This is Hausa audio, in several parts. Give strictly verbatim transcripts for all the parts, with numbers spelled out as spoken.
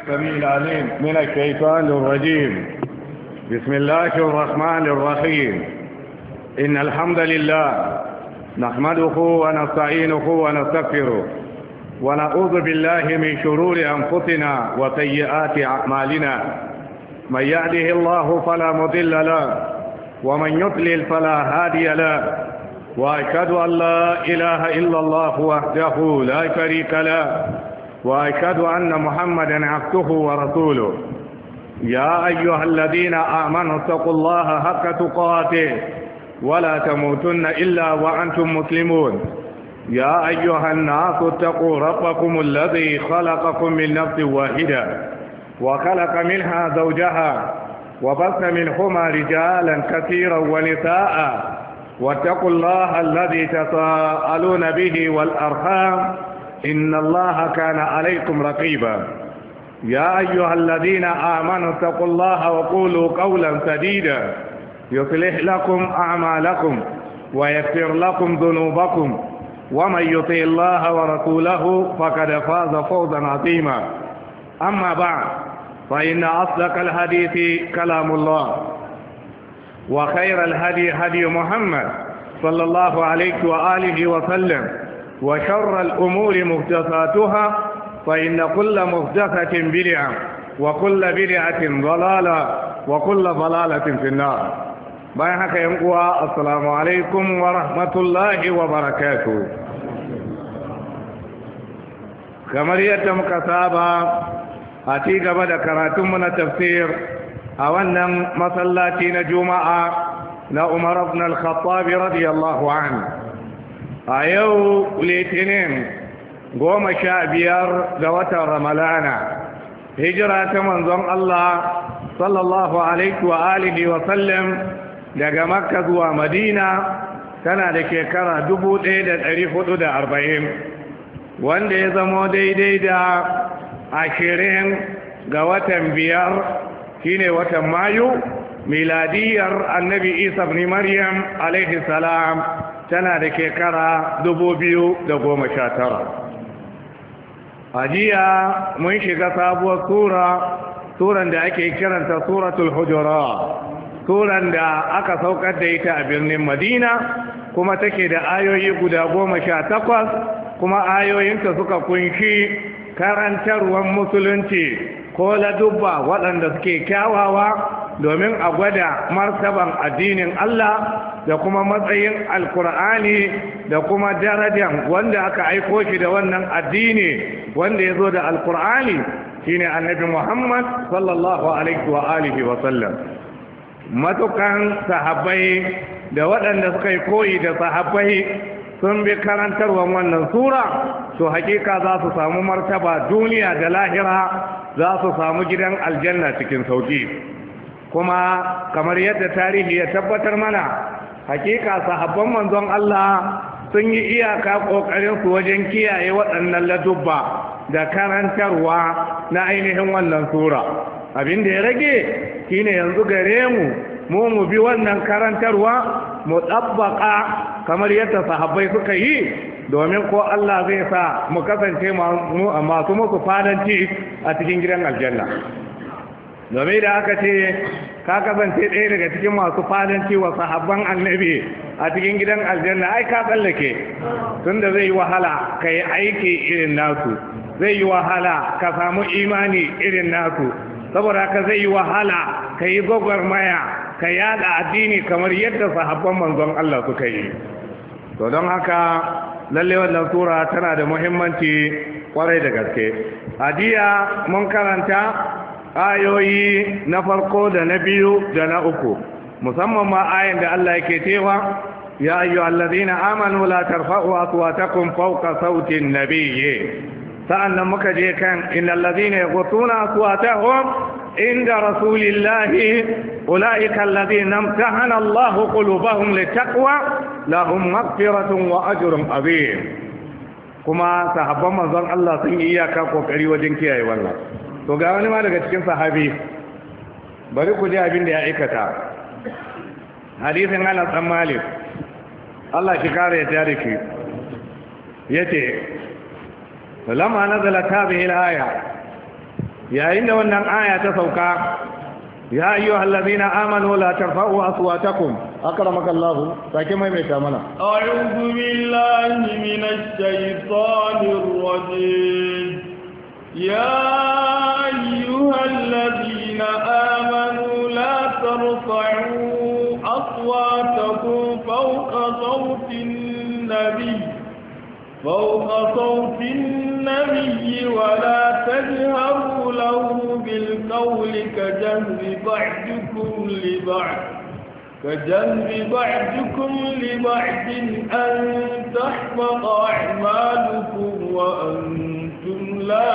السميع العليم من الشيطان الرجيم. بسم الله الرحمن الرحيم. إن الحمد لله نحمده ونستعينه ونستغفره ونعوذ بالله من شرور أنفسنا وسيئات أعمالنا. من يهده الله فلا مضل له ومن يضلل فلا هادي له، وأشهد أن لا إله إلا الله وحده لا شريك له، وأشهد أن محمدا عبده ورسوله. يا أيها الذين آمنوا اتقوا الله حق تقاته ولا تموتن إلا وأنتم مسلمون. يا أيها الناس اتقوا ربكم الذي خلقكم من نفس واحدة وخلق منها زوجها وبث منهما رجالا كثيرا ونساء، واتقوا الله الذي تساءلون به والأرحام إن الله كان عليكم رقيبا. يا أيها الذين آمنوا اتقوا الله وقولوا قولا سديدا يصلح لكم أعمالكم ويغفر لكم ذنوبكم، ومن يطع الله ورسوله فقد فاز فوزا عظيما. أما بعد، فإن أصدق الحديث كلام الله، وخير الهدي هدي محمد صلى الله عليه وآله وسلم، وشر الأمور محدثاتها، فإن كل محدثة بدعة وكل بدعة ضلالة وكل ضلالة في النار. بارك ينقوى السلام عليكم ورحمة الله وبركاته. كما يتم كتابا أتيك بدا كراتم من التفسير أولا مصلاتين جمعة لعمر بن الخطاب رضي الله عنه. أيو لتنين قوم شابير ذوات رملانا هجرة منظم الله صلى الله عليه وآله وسلم daga Makka zuwa Madina tana da shekara dubu ɗaya da ɗari hudu da arba'in, wanda ya zamo daidai da ashirin ga watan biyar shine watan Mayu, miladiyar annabi Isa ibn Maryam alaihi salam tana da shekara dubu biyu da goma sha tara. A jiya mun shiga sabuwar sura, suran da ake kiranta suratul Hujurat, suran da aka saukar da ita a birnin Madina, kuma take da ayoyi guda goma sha takwas, kuma ayoyinta suka kunshi karantarwar musulunci ko ladubba waɗanda suke kyawawa domin a gwada martaban addinin Allah da kuma matsayin alkur'ani da kuma darajan wanda aka aiko shi da wannan addini wanda ya zo da alkur'ani shine annabi Muhammad sallallahu alaihi wa alihi wa sallam. Matukan sahabbai da waɗanda suka yi koyi da sahabbai sun bi karantarwar wannan sura, to hakika za su samu martaba duniya da lahira, za su samu gidan aljanna cikin sauki. Kuma kamar yadda tarihi ya tabbatar mana, hakika sahabban manzon Allah sun yi iyaka kokarin su wajen kiyaye waɗannan ladubba da karantarwa na ainihin wannan sura. Abin da ya rage shine yanzu gare mu mu mu bi wannan karantarwa mu tabbaka kamar yadda sahabbai suka yi, domin ko Allah zai sa mu kasance masu musu fadanci a cikin gidan aljanna. Domin da aka ce ka kasance ɗaya daga cikin masu fadanci wa sahabban annabi a cikin gidan aljanna, ai ka tsallake, tunda zai yi wahala ka yi aiki irin nasu, zai yi wahala ka samu imani irin nasu, saboda haka zai yi wahala ka yi gwagwarmaya ka yada addini kamar yadda sahabban manzon Allah suka yi. To don haka lalle wannan sura tana da muhimmanci kwarai da gaske. A jiya mun karanta ayoyi na farko da na biyu da na uku, musamman ma ayin da Allah yake cewa ya ayyuhallazina amanu la tarfa'u aswatakum fawqa sauti an-nabiyyi. sa'annan muka je kan innal ladhina yaghuttuna aswatahum inda rasulillahi ulaika alladhina imtahana Allahu qulubahum littaqwa lahum maghfiratun wa ajrun azim. Kuma sahabban manzon Allah sun yi iyaka kokari wajen kiyaye wannan. To ga wani ma daga cikin sahabi, bari ku ji abin da ya aikata. Hadisin Anas bin Malik, Allah shi kare ya tare ki, yace فلما نزلت هذه الآية yayin da wannan aya ta sauka ya ayyuhal ladina amanu la tarfa'u aswatakum akramakallahu sake mai mai mana a'udhu billahi minash shaitanir rajim ya ayyuhal ladina amanu la tarfa'u aswatakum fawqa sawtin nabiy فوق صوت النبي ولا تجهروا له بالقول كجهر بعضكم لبعض كجهر بعضكم لبعض أن تحبط أعمالكم وأنتم لا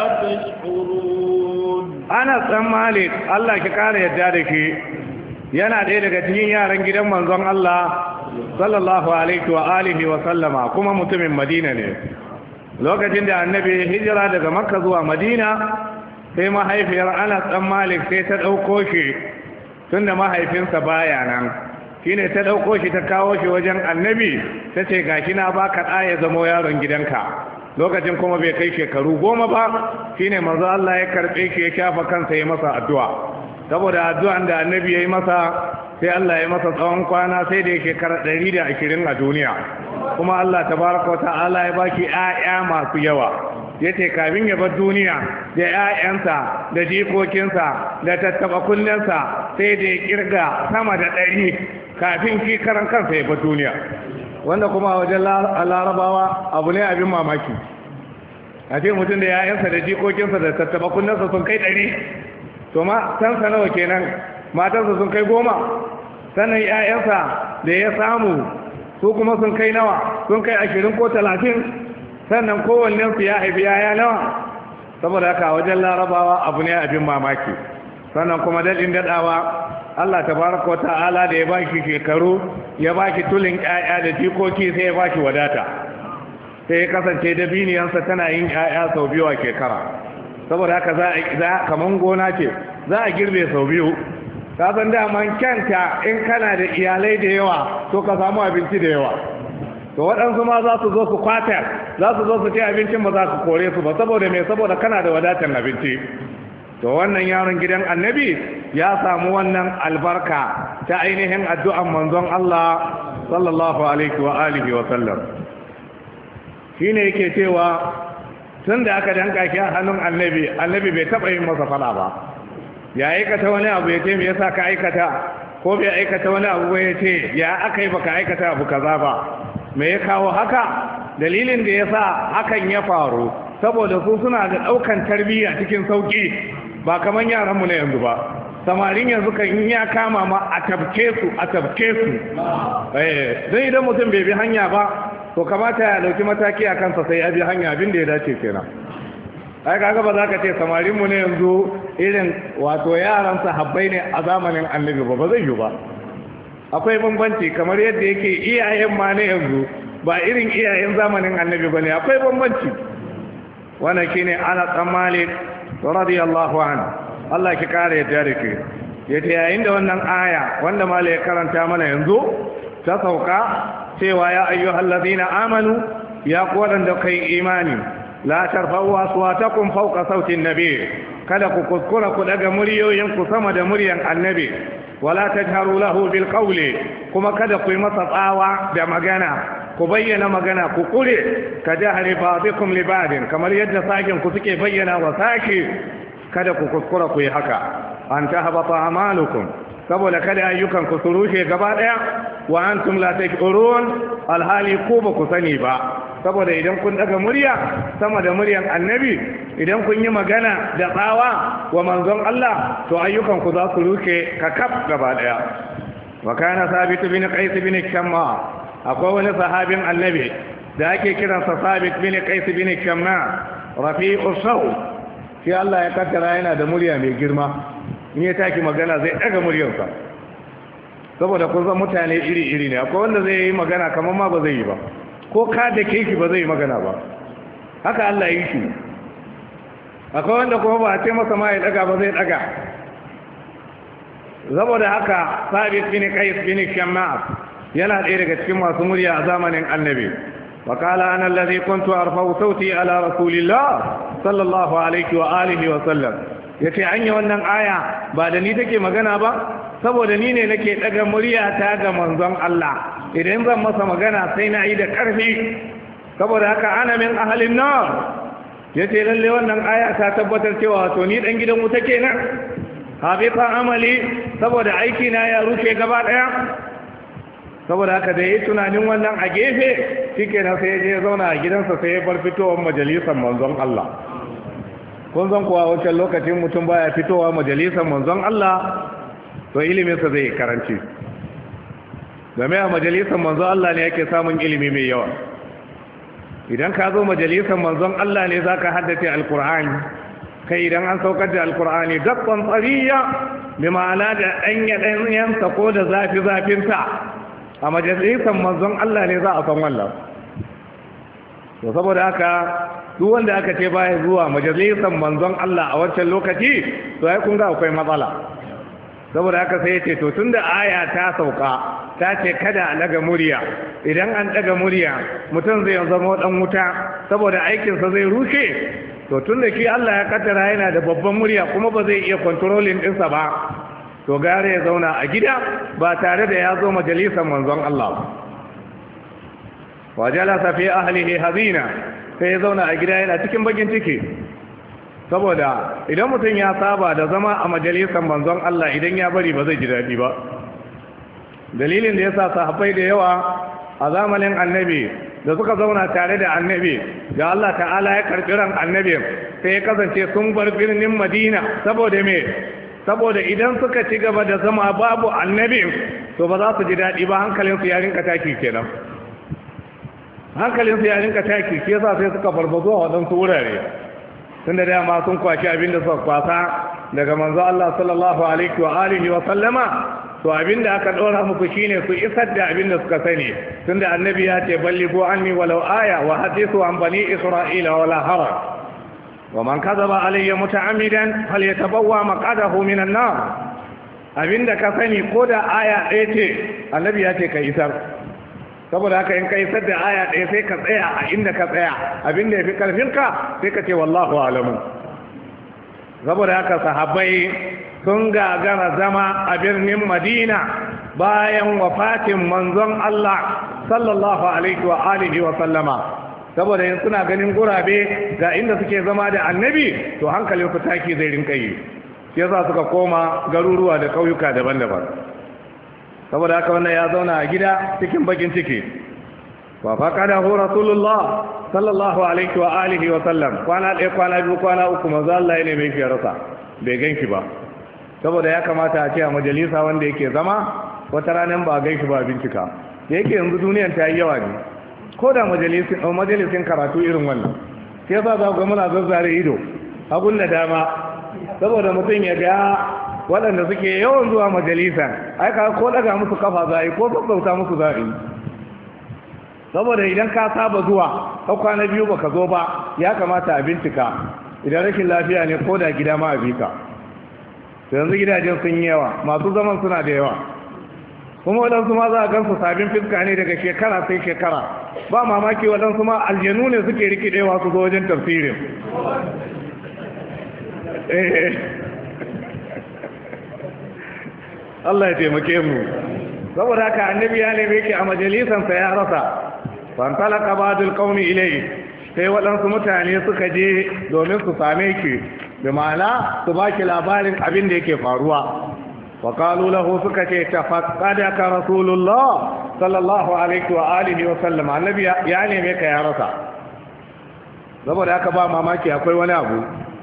تشعرون أنا سمالك الله كقال يدارك yana ɗaya daga cikin yaran gidan manzon Allah sallallahu alaihi wa alihi wa sallama kuma mutumin Madina ne lokacin da annabi hijira daga Makka zuwa Madina sai mahaifiyar Anas dan Malik sai ta dauko shi tunda mahaifinsa baya nan shine ta dauko shi ta kawo shi wajen annabi tace gashi na baka da ya zama yaron gidanka lokacin kuma bai kai shekaru goma ba shine manzo Allah ya karbe shi ya shafa kansa ya masa addu'a saboda addu'an da annabi ya yi masa sai Allah ya masa tsawon kwana sai da ya shekara ɗari da ashirin a duniya kuma Allah tabaraka wa ta'ala ya baki ƴaƴa masu yawa yace kafin ya bar duniya da ƴaƴansa da jikokinsa da tattaba kullensa sai da ya kirga sama da ɗari kafin shi karan kansa ya bar duniya wanda kuma a wajen larabawa abu ne abin mamaki a ce mutum da ƴaƴansa da jikokinsa da tattaba kullensa sun kai ɗari to ma tansa nawa kenan matansa sun kai goma sannan ƴaƴansa da ya samu su kuma sun kai nawa sun kai ashirin ko talatin sannan kowannensu ya haifi yaya nawa saboda haka wajen larabawa abu ne abin mamaki sannan kuma daɗin daɗawa Allah tabaraka wa ta'ala da ya baki shekaru ya baki tulin ƴaƴa da jikoki sai ya baki wadata sai ya kasance dabiniyansa tana yin ƴaƴa sau biyu a shekara saboda haka za a kaman gona ce za a girbe sau biyu ka san daman kyanta in kana da iyalai da yawa to ka samu abinci da yawa to waɗansu ma za su zo su kwatar za su zo su ce abincin ba za su kore su ba saboda mai saboda kana da wadatar abinci to wannan yaron gidan annabi ya samu wannan albarka ta ainihin addu'an manzon Allah sallallahu alaihi wa alihi wa sallam shine yake cewa tun da aka danka shi a hannun annabi annabi bai taɓa yin masa fada ba ya aikata wani abu ya ce me yasa ka aikata ko bai aikata wani abu ba ya ce ya aka yi baka aikata abu kaza ba me ya kawo haka dalilin da ya sa hakan ya faru saboda su suna da ɗaukan tarbiyya cikin sauƙi ba kamar yaranmu na yanzu ba samarin yanzu kan in ya kama ma a tabke su a tabke su eh don idan mutum bai bi hanya ba to kamata ya dauki mataki a kansa sai ya bi hanya abin da ya dace kenan ai kaga ba za ka ce samarin mu ne yanzu irin wato yaran sahabbai ne a zamanin annabi ba ba zai yi ba akwai bambanci kamar yadda yake iyayen ma ne yanzu ba irin iyayen zamanin annabi bane akwai bambanci wannan shine Anas bin Malik radiyallahu anhu Allah ki kare yadda da ke yace yayin da wannan aya wanda Malik ya karanta mana yanzu ta sauka cewa ya ayyuhal ladina amanu ya ku wadanda kai imani la tarfa'u aswatakum fawqa sautin nabi kada ku kuskura ku daga muryoyin ku sama da muryan annabi wala tajharu lahu bil qawli kuma kada ku yi masa tsawa da magana ku bayyana magana ku kure ka jahari ba'dikum li ba'din kamar yadda sakin ku suke bayyana wa saki kada ku kuskura ku yi haka an tahbata amalukum saboda kada ayyukan ku su rushe gaba daya wa antum la tashurun alhali ku ba ku sani ba saboda idan kun daga murya sama da muryan annabi idan kun yi magana da tsawa wa manzon Allah to ayyukan ku za su rushe kakaf gaba daya wa kana sabit bin qais bin shamma akwai wani sahabin annabi da ake kiransa sabit bin qais bin shamma rafi'u saw shi Allah ya kaddara yana da murya mai girma in ya taki magana zai daga muryarsa saboda kun san mutane iri-iri ne akwai wanda zai yi magana kamar ma ba zai yi ba ko ka da ke shi ba zai yi magana ba haka Allah yi shi akwai wanda kuma ba a ce masa ma ya daga ba zai daga saboda haka sabit bin qais bin shammas yana ɗaya daga cikin masu murya a zamanin annabi وقال أنا الذي كنت أرفع صوتي على رسول الله صلى الله عليه وآله وسلم yace anya wannan aya ba da ni take magana ba saboda ni ne nake daga muryata ga manzon Allah idan zan masa magana sai na yi da karfi saboda haka ana min ahlin nar yace lalle wannan aya ta tabbatar cewa to ni dan gidan wuta kenan habita amali saboda aiki na ya rushe gaba daya saboda haka da yi tunanin wannan a gefe shikenan sai ya je zauna a gidansa sai ya bar fitowar majalisar manzon Allah kun san kuwa wancan lokacin mutum baya fitowa majalisar manzon Allah to iliminsa zai karanci game a majalisar manzon Allah ne yake samun ilimi mai yawa idan ka zo majalisar manzon Allah ne za ka haddace alkur'ani kai idan an saukar da alkur'ani gaban tsariya bi ma'ana da ɗanya ɗanyensa ko da zafi zafinsa a majalisar manzon Allah ne za a san wannan to saboda haka duk wanda aka ce baya zuwa majalisar manzon Allah a wancan lokaci to ai kun ga akwai matsala saboda haka sai ya ce to tunda aya ta sauka ta ce kada a daga murya idan an daga murya mutum zai zama dan wuta saboda aikinsa zai rushe to tunda shi Allah ya kaddara yana da babban murya kuma ba zai iya controlling ɗinsa ba to gare ya zauna a gida ba tare da ya zo majalisar manzon Allah wa jalasa fi ahlihi hazina sai ya zauna a gida yana cikin bakin ciki saboda idan mutum ya saba da zama a majalisar manzon Allah idan ya bari ba zai ji daɗi ba dalilin da ya sa sahabbai da yawa a zamanin annabi da suka zauna tare da annabi da Allah ta'ala ya karɓi ran annabi sai ya kasance sun bar birnin Madina saboda me saboda idan suka ci gaba da zama babu annabi to ba za su ji daɗi ba hankalinsu ya rinka taki kenan hankalinsu ya rinka taki shi yasa sai suka farfazo a waɗansu wurare tunda dama sun kwashi abin da suka kwasa daga manzo Allah sallallahu alaihi wa alihi wa sallama to abin da aka ɗora muku shine su isar da abin da suka sani tunda annabi ya ce ballighu anni walau aya wa hadithu an bani isra'ila wala haraj wa man kadhaba alayya muta'ammidan falyatabawwa maq'adahu minan nar abinda ka sani ko da aya ɗaya ce annabi ya ce ka isar saboda haka in ka isar da aya ɗaya sai ka tsaya a inda ka tsaya abinda ya fi ƙarfinka sai ka ce wallahu alamu saboda haka sahabbai sun gagara zama a birnin Madina bayan wafatin manzon Allah sallallahu alaihi wa alihi wa sallama saboda yin suna ganin gurabe ga inda suke zama da annabi to hankalin su taki zai rinka yi shi yasa suka koma garuruwa da kauyuka daban-daban saboda haka wannan ya zauna a gida cikin bakin ciki wa faqadahu rasulullah sallallahu alaihi wa alihi wa sallam kwana ɗaya kwana biyu kwana uku manzo Allah ne mai fiyarsa bai ganki ba saboda ya kamata a ce a majalisa wanda yake zama wata ranar ba ganki ba bincika da yake yanzu duniyar ta yi yawa ne ko da majalisin karatu irin wannan sai sa za ku ga muna zazzare ido hagun da dama saboda mutum ya ga waɗanda suke yawan zuwa majalisa ai ka ko daga musu kafa za yi ko sassauta musu za yi saboda idan ka saba zuwa ka kwana biyu baka zo ba ya kamata a bincika idan rashin lafiya ne ko da gida ma a bika yanzu gidajen sun yi yawa masu zaman suna da yawa kuma waɗansu ma za a gansu sabin fiska ne daga shekara sai shekara ba mamaki waɗansu ma aljanu ne suke rikidewa su zo wajen tafsirin Allah ya taimake mu saboda haka annabi ya neme ki a majalisansa ya rasa fantalaka ba'dul qaumi ilayhi sai waɗansu mutane suka je domin su same ki da ma'ana su baki labarin abin da yake faruwa وقالوا له سكتي تفقدك رسول الله صلى الله عليه وآله وسلم النبي يعني ميك يا رسا saboda haka ba mamaki akwai wani abu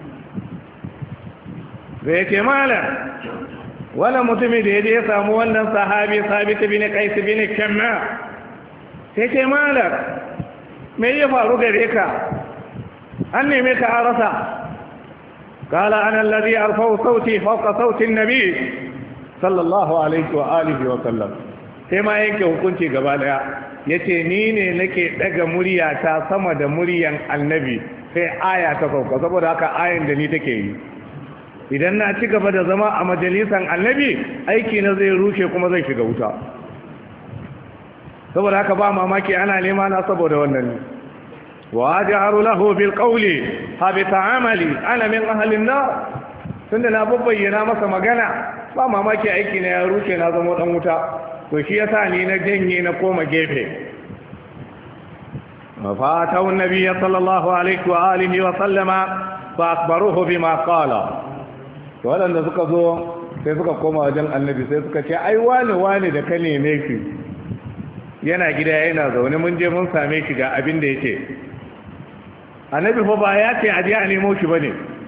zai ce malam wani mutumin da ya je ya samu wannan sahabi sabit bin qais bin kamma sai ce malam me ya faru gare ka an neme ka a rasa قال أنا الذي أرفع صوتي فوق صوت النبي sallallahu alaihi wa alihi wa sallam sai ma yake hukunci gaba daya yace ni ne nake daga murya ta sama da muryan annabi sai aya ta sauka saboda haka ayin da ni take yi idan na ci gaba da zama a majalisan annabi aiki na zai rushe kuma zai shiga wuta saboda haka ba mamaki ana nema na saboda wannan ne wa ajharu lahu bil qawli habita amali ana min ahli an-nar tunda na babbayyana masa magana ba mamaki aiki na ya ruce na zama dan wuta to shi yasa ni na janye na koma gefe fa ta annabi sallallahu alaihi wa alihi wa sallama fa akhbaruhu bima qala to wadanda suka zo sai suka koma wajen annabi sai suka ce ai wani wani da ka neme ki yana gida yana zaune mun je mun same shi ga abin da yake annabi fa ba ya ce a je a nemo shi bane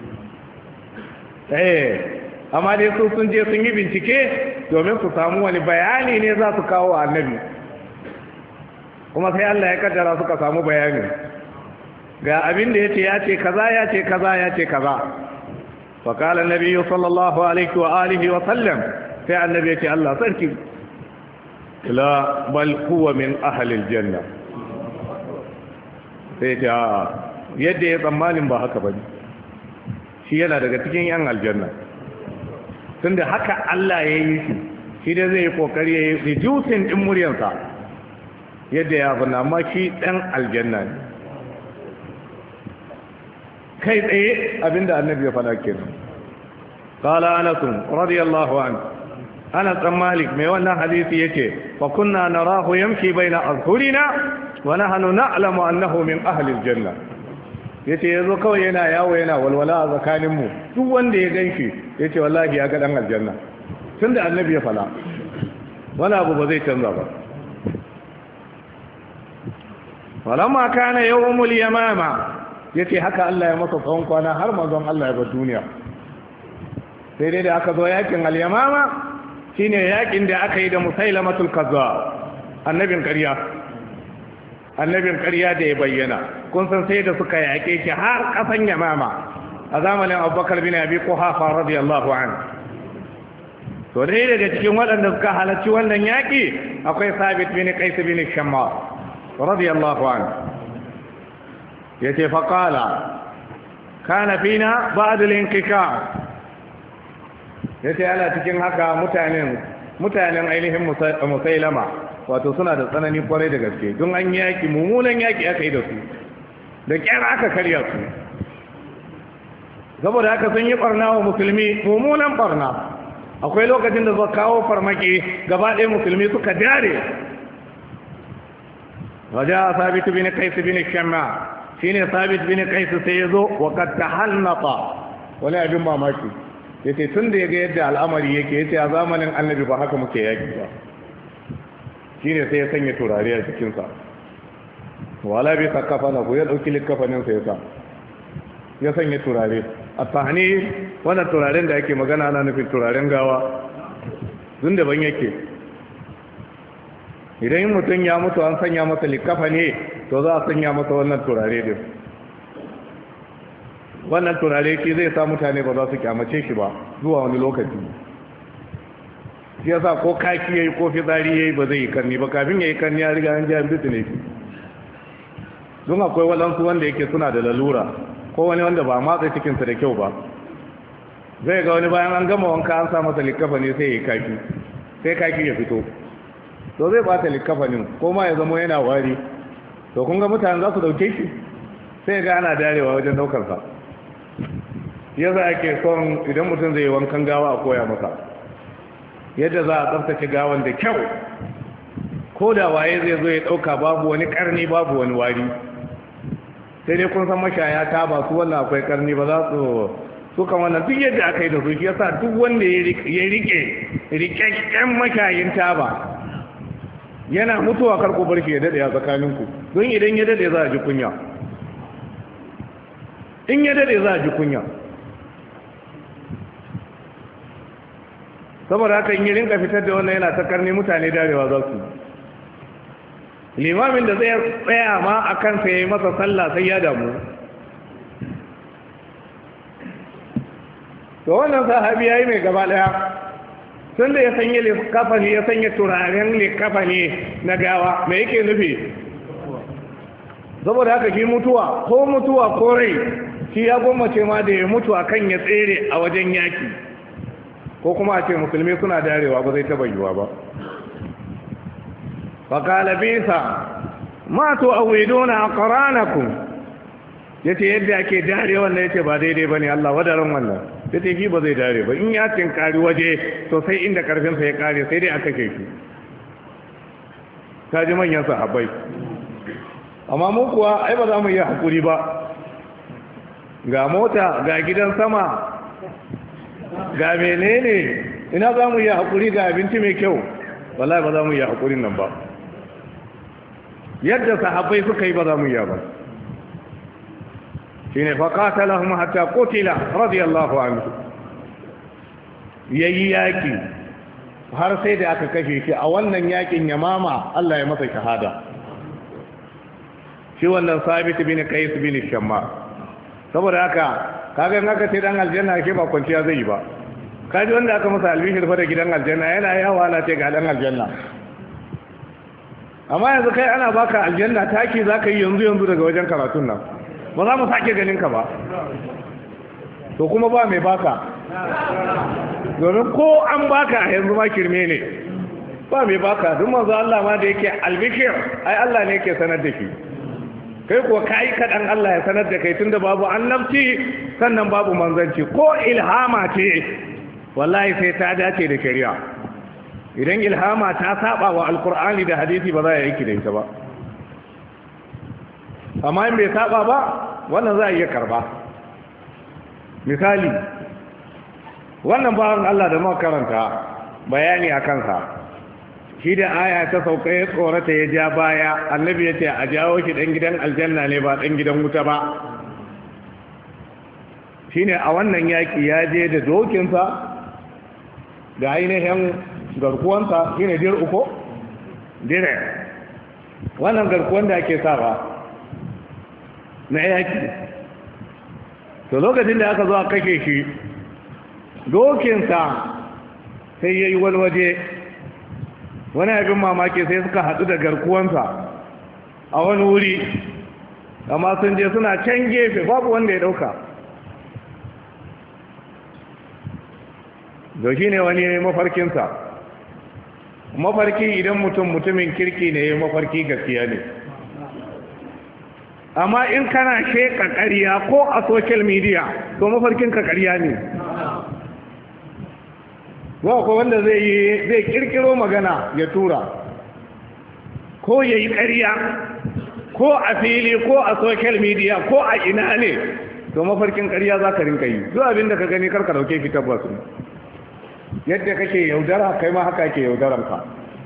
eh amma dai su sun je sun yi bincike domin su samu wani bayani ne za su kawo annabi kuma sai Allah ya kaddara suka samu bayani ga abin da yace ya ce kaza ya ce kaza ya ce kaza fa qala an-nabi sallallahu alaihi wa alihi wa sallam sai annabi ya ce Allah sarki la bal huwa min ahli al-janna sai ta yadda ya tsammanin ba haka bane shi yana daga cikin yan aljanna tunda haka Allah ya yi shi shi da zai yi kokari ya yi reducing din muryarsa yadda ya fi amma shi ɗan aljanna ne kai tsaye abinda annabi ya faɗa kenan qala anas radiyallahu anhu anas bin malik mai wannan hadisi yace fa kunna narahu yamshi baina azhurina wa nahnu na'lamu annahu min ahli aljanna yace yazo kawai yana yawo yana walwala a tsakanin mu duk wanda ya ganshi yace wallahi ya ga dan aljanna tunda annabi ya faɗa wala abu ba zai canza ba walamma kana yawmul yamama yace haka Allah ya masa tsawon kwana har manzon Allah ya bar duniya sai dai da aka zo yakin al-yamama shine yakin da aka yi da musailamatul kazzab annabin ƙarya annabin ƙarya da ya bayyana kun san sai da suka yake shi har kasan yamama a zamanin Abubakar bin Abi Quhafa radiyallahu anhu to dai daga cikin waɗanda suka halarci wannan yaki akwai Sabit bin Qais bin Shammar radiyallahu anhu yace fa qala kana fina ba'd al-inkika yace ana cikin haka mutanen mutanen ainihin musailama wato suna da tsanani kwarai da gaske don an yaki mummunan yaki aka yi da su da kyar aka karya su saboda haka sun yi barna wa musulmi mummunan barna akwai lokacin da zuwa kawo farmaki gaba ɗaya musulmi suka dare wajen sabit bin kais bin shamma shine sabit bin kais sai ya zo wa kad tahannata wani abin mamaki yace tun da yaga yadda al'amari yake yace a zamanin annabi ba haka muke yaki ba shine sai ya sanya turare a cikin sa wala bi sakafana ko ya dauki likafanin sa yasa ya sanya turare a tahani wannan turaren da ake magana ana nufin turaren gawa dun da ban yake idan mutum ya mutu an sanya masa likafa ne to za a sanya masa wannan turare din wannan turare ki zai sa mutane ba za su kyamace shi ba zuwa wani lokaci shi yasa ko kaki yayi ko fitsari yayi ba zai yi karni ba kafin yayi karni ya riga an ji an bitu ne don akwai walansu wanda yake suna da lalura ko wani wanda ba matsa cikinsa da kyau ba zai ga wani bayan an gama wanka an sa masa likafa ne sai ya yi kaki sai kaki ya fito to zai bata likafanin ko ma ya zama yana wari to kun ga mutane za su dauke shi sai ga ana darewa wajen daukar sa yasa ake son idan mutum zai yi wankan gawa a koya masa yadda za a tsaftace gawan da kyau ko da waye zai zo ya dauka babu wani karni babu wani wari sai dai kun san mashaya ta ba su wannan akwai karni ba za su su kan wannan duk yadda aka yi da su shi yasa duk wanda ya rike rikakken mashayin taba yana mutuwa karku barki ya dade a tsakaninku don idan ya dade za a ji kunya in ya dade za a ji kunya saboda haka in yi rinka fitar da wannan yana ta karni mutane darewa za su limamin da zai tsaya ma a kansa ya yi masa sallah sai ya damu to wannan sahabi ya yi mai gaba daya tun da ya sanya likafani ya sanya turaren likafani na gawa mai yake nufi saboda haka shi mutuwa ko mutuwa ko rai shi ya gwammace ma da ya mutu akan ya tsere a wajen yaki ko kuma a ce musulmi suna darewa ba zai taba yiwa ba faƙala bisa ma to a widona a ƙaranakun ya ce yadda ake darewa wannan ya ce ba daidai ba ne Allah wadaran wannan sai ta fi ba zai dare ba in ya tinkari waje to sai inda karfinsa ya kare sai dai aka ke shi ta ji manyan sahabbai amma mu kuwa ai ba za mu yi hakuri ba ga mota ga gidan sama ga menene ina za mu yi hakuri ga abinci mai kyau wallahi ba za mu yi hakurin nan ba yadda sahabbai suka yi ba za mu yi ba shine faqatalahum hatta qutila radiyallahu anhu yayi yaki har sai da aka kashe shi a wannan yakin Yamama Allah ya masa shahada shi wannan Sabit bin Qais bin Shamma saboda haka kaga in aka ce dan aljanna ke ba kwanciya zai yi ba kaji wanda aka masa albishir fa da gidan aljanna yana yawa na ce ga dan aljanna amma yanzu kai ana baka aljanna taki zaka yi yanzu yanzu daga wajen karatun nan ba za mu sake ganin ka ba to kuma ba mai baka domin ko an baka yanzu ma kirme ne ba mai baka duk manzo Allah ma da yake albishir ai Allah ne yake sanar da shi kai kuwa kai kadan Allah ya sanar da kai tunda babu annabci sannan babu manzanci ko ilhama ce wallahi sai ta dace da shari'a idan ilhama ta saba wa alqur'ani da hadisi ba za a yi da ita ba amma in bai saba ba wannan za a iya karba misali wannan bawan Allah da muka karanta bayani a kansa shi da aya ta sauka ya tsorata ya ja baya annabi ya ce a jawo shi dan gidan aljanna ne ba dan gidan wuta ba shine a wannan yaki ya je da dokinsa da ainihin garkuwansa shine dir uko dire wannan garkuwan da ake sa ba na yaki to lokacin da aka zo a kake shi dokinsa sai ya yi wani waje wani abin mamaki sai suka haɗu da garkuwansa a wani wuri amma sun je suna can gefe babu wanda ya ɗauka da shi ne wani ya yi mafarkinsa mafarki idan mutum mutumin kirki ne ya yi mafarki gaskiya ne amma in kana sheka ƙarya ko a social media to mafarkinka ƙarya ne ba ko wanda zai yi zai kirkiro magana ya tura ko ya yi ƙarya ko a fili ko a social media ko a ina ne to mafarkin ƙarya za ka rinka yi zuwa abin da ka gani karka dauke ki tabbas yadda kake yaudara kai ma haka ke yaudaranka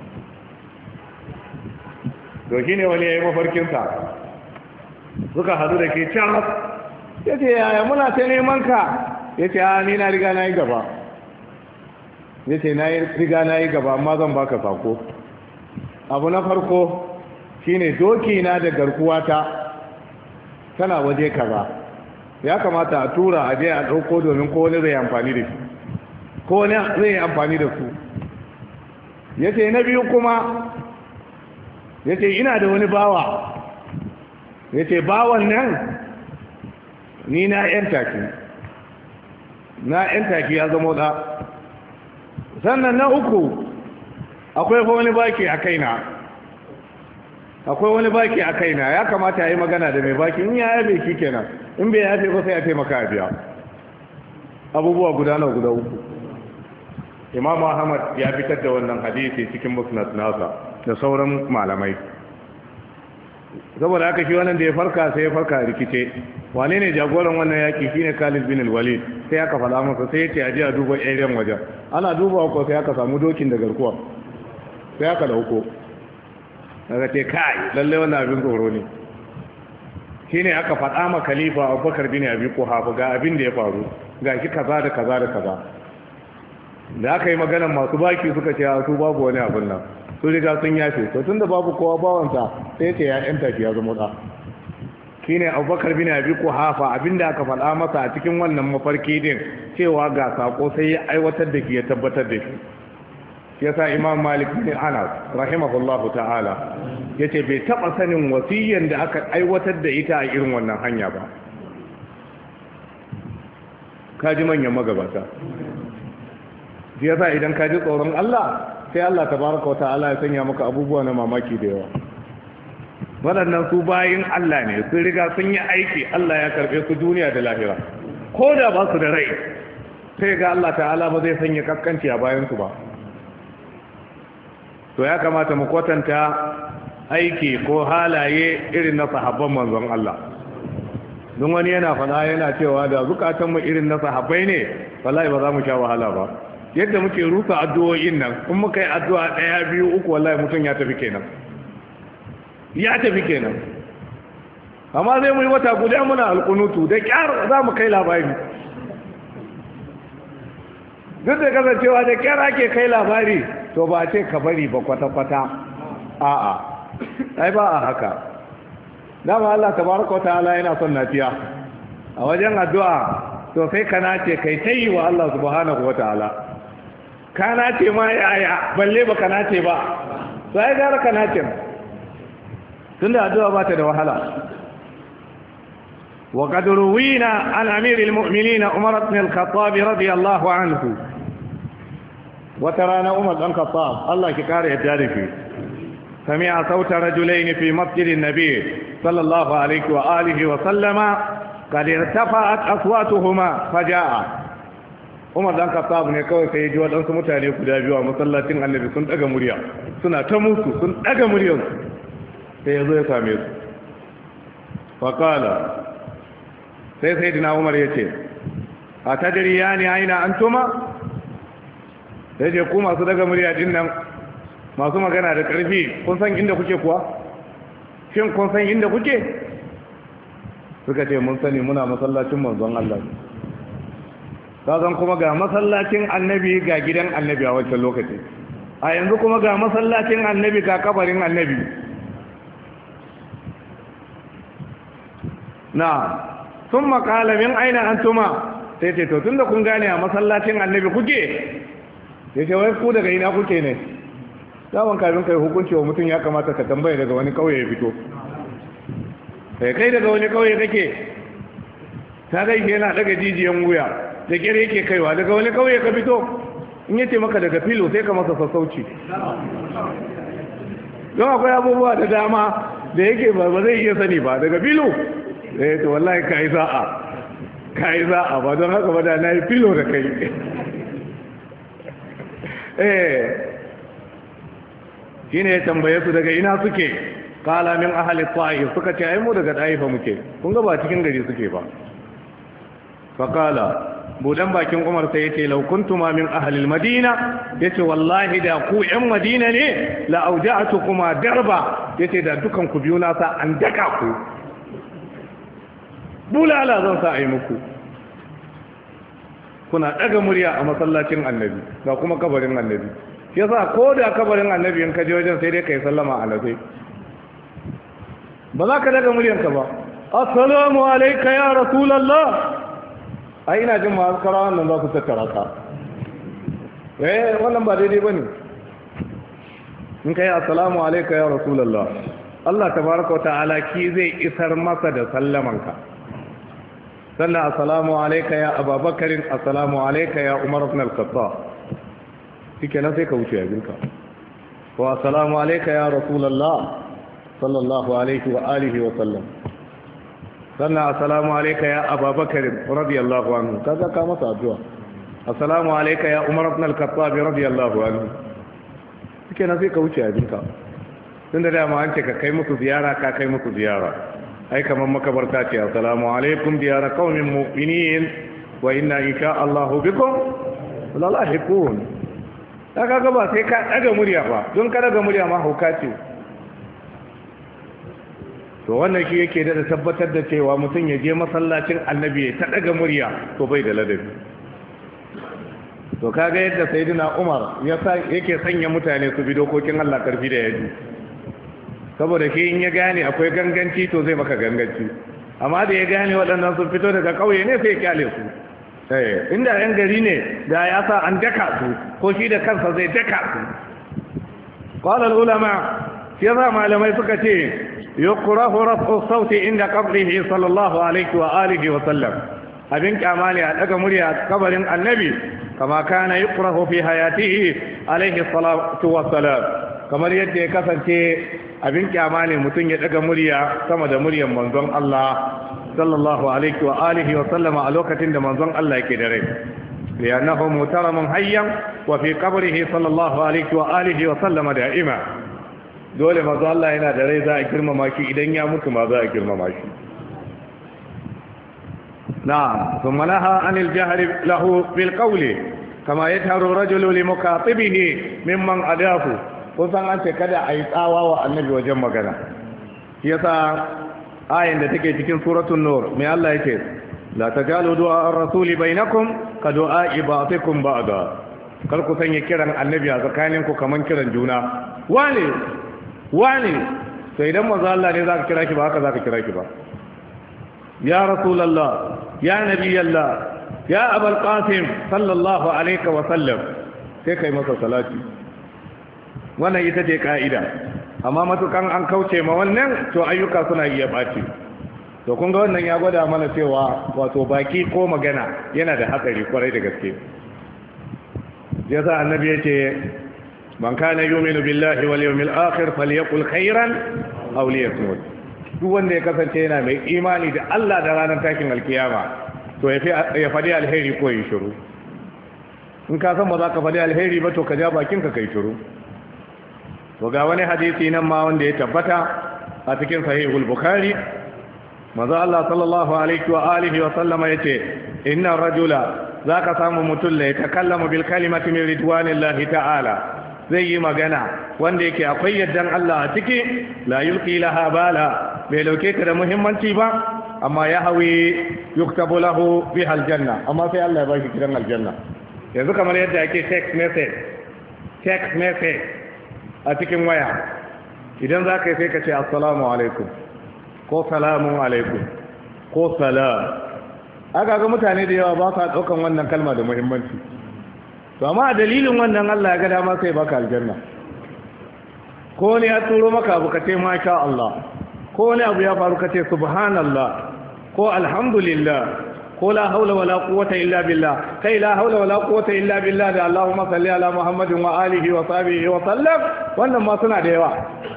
to shi ne wani ya yi mafarkinsa suka hadu da ke can ya ce yaya muna ta neman ka ya ce a ni na riga na yi gaba ya ce na riga na yi gaba amma zan baka sako abu na farko shine doki na da garkuwata tana waje kaza ya kamata a tura a je a ɗauko domin ko wani zai amfani da shi ko wani zai amfani da su ya ce na biyu kuma ya ce ina da wani bawa ya ce bawan nan ni na yan taki na yan taki ya zama da sannan na uku akwai wani baki a kaina akwai wani baki a kaina ya kamata ya yi magana da mai baki in ya yabe shi kenan in bai yafe ba sai ya taimaka a biya abubuwa guda na guda uku imam ahmad ya fitar da wannan hadisi cikin musnad nasa da sauran malamai saboda haka shi wannan da ya farka sai ya farka rikice wane ne jagoran wannan yaki shine Khalid bin al-Walid sai aka faɗa masa sai ya ce aje a duba area wajen ana dubawa ko sai aka samu dokin da garkuwa sai aka dauko daga ce kai lalle wannan abin tsoro ne shine aka faɗa ma khalifa Abubakar bin Abi Quhafa ga abin da ya faru ga shi kaza da kaza da kaza da aka yi magana masu baki suka ce su babu wani abin nan sun riga sun yafe to tunda babu kowa bawansa sai ce ya yanta shi ya zama da shine Abubakar bin Abi Quhafa abinda aka faɗa masa a cikin wannan mafarki din cewa ga sako sai ya aiwatar da shi ya tabbatar da shi yasa Imam Malik bin Anas rahimahullahu ta'ala yace bai taba sanin wasiyyan da aka aiwatar da ita a irin wannan hanya ba kaji manyan magabata yasa idan kaji tsoron Allah sai Allah tabaraka wa ta'ala ya sanya maka abubuwa na mamaki da yawa waɗannan su bayin Allah ne sun riga sun yi aiki Allah ya karɓe su duniya da lahira ko da ba su da rai sai ga Allah ta'ala ba zai sanya kaskanci a bayansu ba. To ya kamata mu kwatanta aiki ko halaye irin na sahabban manzon Allah. Don wani yana fada yana cewa da zukatanmu irin na sahabbai ne, wallahi ba za mu sha wahala ba. Yadda muke rusa addu'o'in nan, in muka yi addu'a ɗaya biyu uku wallahi mutum ya tafi kenan. Ya tafi kenan. Amma zai mu yi wata guda muna alkunutu da kyar za mu kai labari. Duk da kasancewa da kyar ake kai labari, to ba ce ka bari ba kwata-kwata. A'a, ai ba a haka. Dama Allah tabaraka wa ta'ala yana son nafiya. A wajen addu'a, to sai ka nace kai ta yi wa Allah subhanahu wa ta'ala. Ka nace ma yaya, balle ba ka nace ba. To ai gara ka nace. Tunda addu'a ba ta da wahala. وقد روينا عن أمير المؤمنين عمر بن الخطاب رضي الله عنه وترانا عمر بن الخطاب الله كاره الجارفي سمع صوت رجلين في مسجد النبي صلى الله عليه وآله وسلم قد ارتفعت أصواتهما فجاء عمر بن الخطاب ne kawai sai ji waɗansu mutane guda biyu a masallacin annabi sun daga murya suna ta musu sun daga muryarsu sai ya zo ya same su faƙala sai sai dina umar ya ce a tajiri ya ne aina an tuma sai ce ku masu daga murya din nan masu magana da ƙarfi kun san inda kuke kuwa shin kun san inda kuke suka ce mun sani muna masallacin manzon Allah san kuma ga masallacin annabi ga gidan annabi a wancan lokaci a yanzu kuma ga masallacin annabi ga kabarin annabi na sun makala min aina an tuma sai ce to tun da kun gane a masallacin annabi kuke ya ce wai ku daga ina kuke ne daman kafin kai hukunci wa mutum ya kamata ka tambaye daga wani kauye ya fito sai kai daga wani kauye kake ta gai yana daga jijiyan wuya da kere yake kaiwa daga wani kauye ka fito in yace maka daga filo sai ka masa sassauci don akwai abubuwa da dama da yake ba zai iya sani ba daga filo eh to wallahi kai za'a kai za'a ba don haka ba da na yi filo da kai eh shine ya tambaye su daga ina suke kala min ahli ta'if suka ce ai mu daga ta'ifa muke kun ga ba cikin gari suke ba fa kala budan bakin Umar sai yace law kuntuma min ahli al-madina yace wallahi da ku yan madina ne la auja'tukuma darba yace da dukan ku biyu na sa an daka ku bulala zan sa a yi muku kuna daga murya a masallacin annabi ga kuma kabarin annabi yasa ko da kabarin annabi in ka je wajen sai dai kai sallama a nabi ba za ka daga muryanka ba assalamu alayka ya rasulullah ai ina jin ma karawan nan za ku tattara ka eh wannan ba daidai bane in kai assalamu alayka ya rasulullah Allah tabaraka wa ta'ala ki zai isar masa da sallamanka sannan assalamu alaika ya ababakarin assalamu alaika ya umar ibn al-khattab shike nan sai ka wuce abinka wa assalamu alaika ya rasulullah sallallahu alaihi wa alihi wa sallam sannan assalamu alaika ya ababakarin radiyallahu anhu kaza ka masa addu'a assalamu alaika ya umar ibn al-khattab radiyallahu anhu shike nan sai ka wuce abinka tunda da ma an ce ka kai musu ziyara ka kai musu ziyara ai kamar makabarta ce assalamu alaikum diyara qaumin mu'minin wa inna insha Allah bikum lalahiqun daga ga ba sai ka daga murya ba don ka daga murya ma hauka ce to wannan shi yake da tabbatar da cewa mutum ya je masallacin annabi ta daga murya to bai da ladabi to kaga yadda sayyidina Umar ya yake sanya mutane su bi dokokin Allah karfi da yaji saboda shi in ya gane akwai ganganci to zai maka ganganci amma da ya gane waɗannan sun fito daga ƙauye ne sai ya kyale su eh inda yan gari ne da ya sa an daka su ko shi da kansa zai daka su qala al ulama yaza malamai suka ce yukrahu raf'u sauti inda qabrihi sallallahu alaihi wa alihi wa sallam abin kyamali a daga murya kabarin annabi kama kana yukrahu fi hayatihi alaihi salatu wassalam kamar yadda ya kasance abin kyama ne mutum ya daga murya sama da muryan manzon Allah sallallahu alaihi wa alihi wa sallama a lokacin da manzon Allah yake da rai لأنه محترم حيا وفي قبره صلى الله عليه وآله وسلم دائما dole mazu Allah yana da rai za a girmama shi idan ya mutu ma za a girmama shi na'am thumma naha anil jahri lahu bil qawli kama yatharu rajulu li muqatibihi mimman adafu kusan an ce kada a yi tsawa wa annabi wajen magana yasa ayin da take cikin suratul nur mai Allah yake la tajalu du'a ar-rasuli bainakum ka du'a ibatikum ba'da kar ku sanya kiran annabi a tsakaninku kaman kiran juna wane wane to idan manzo Allah ne zaka kira shi ba haka zaka kira shi ba ya rasulullah ya nabiyallah ya abul qasim sallallahu alaihi wa sallam sai kai masa salati wannan ita ce ka'ida amma matukan an kauce ma wannan to ayyuka suna iya baci to kun ga wannan ya gwada mana cewa wato baki ko magana yana da hatsari kwarai da gaske yasa annabi yace man kana yu'minu billahi wal yawmil akhir falyaqul khairan aw liyasmut duk wanda ya kasance yana mai imani da Allah da ranar takin alkiyama to ya fadi alheri ko ya shiru in ka san ba za ka fadi alheri ba to ka ja bakin ka kai shiru to ga wani hadisi nan ma wanda ya tabbata a cikin sahihul bukhari manzo Allah sallallahu alaihi wa alihi wa sallama yace inna rajula zaka samu mutum la yatakallamu bil kalimati min ridwanillahi ta'ala zai yi magana wanda yake akwai yaddan Allah a ciki la yulqi laha bala bai dauke ta da muhimmanci ba amma ya hawi yuktabu lahu biha aljanna amma sai Allah ya baki kiran aljanna yanzu kamar yadda ake text message text message a cikin waya idan za ka yi sai ka ce assalamu alaikum ko salamun alaikum ko salam aka ga mutane da yawa ba sa ɗaukan wannan kalma da muhimmanci to amma a dalilin wannan Allah ya ga dama sai baka aljanna ko ne ya turo maka abu ka ce masha Allah ko ne abu ya faru ka ce subhanallah ko alhamdulillah ko la haula wala quwwata illa billah kai la haula wala quwwata illa billah da Allahumma salli ala Muhammadin wa alihi wa sahbihi wa sallam wannan ma suna da yawa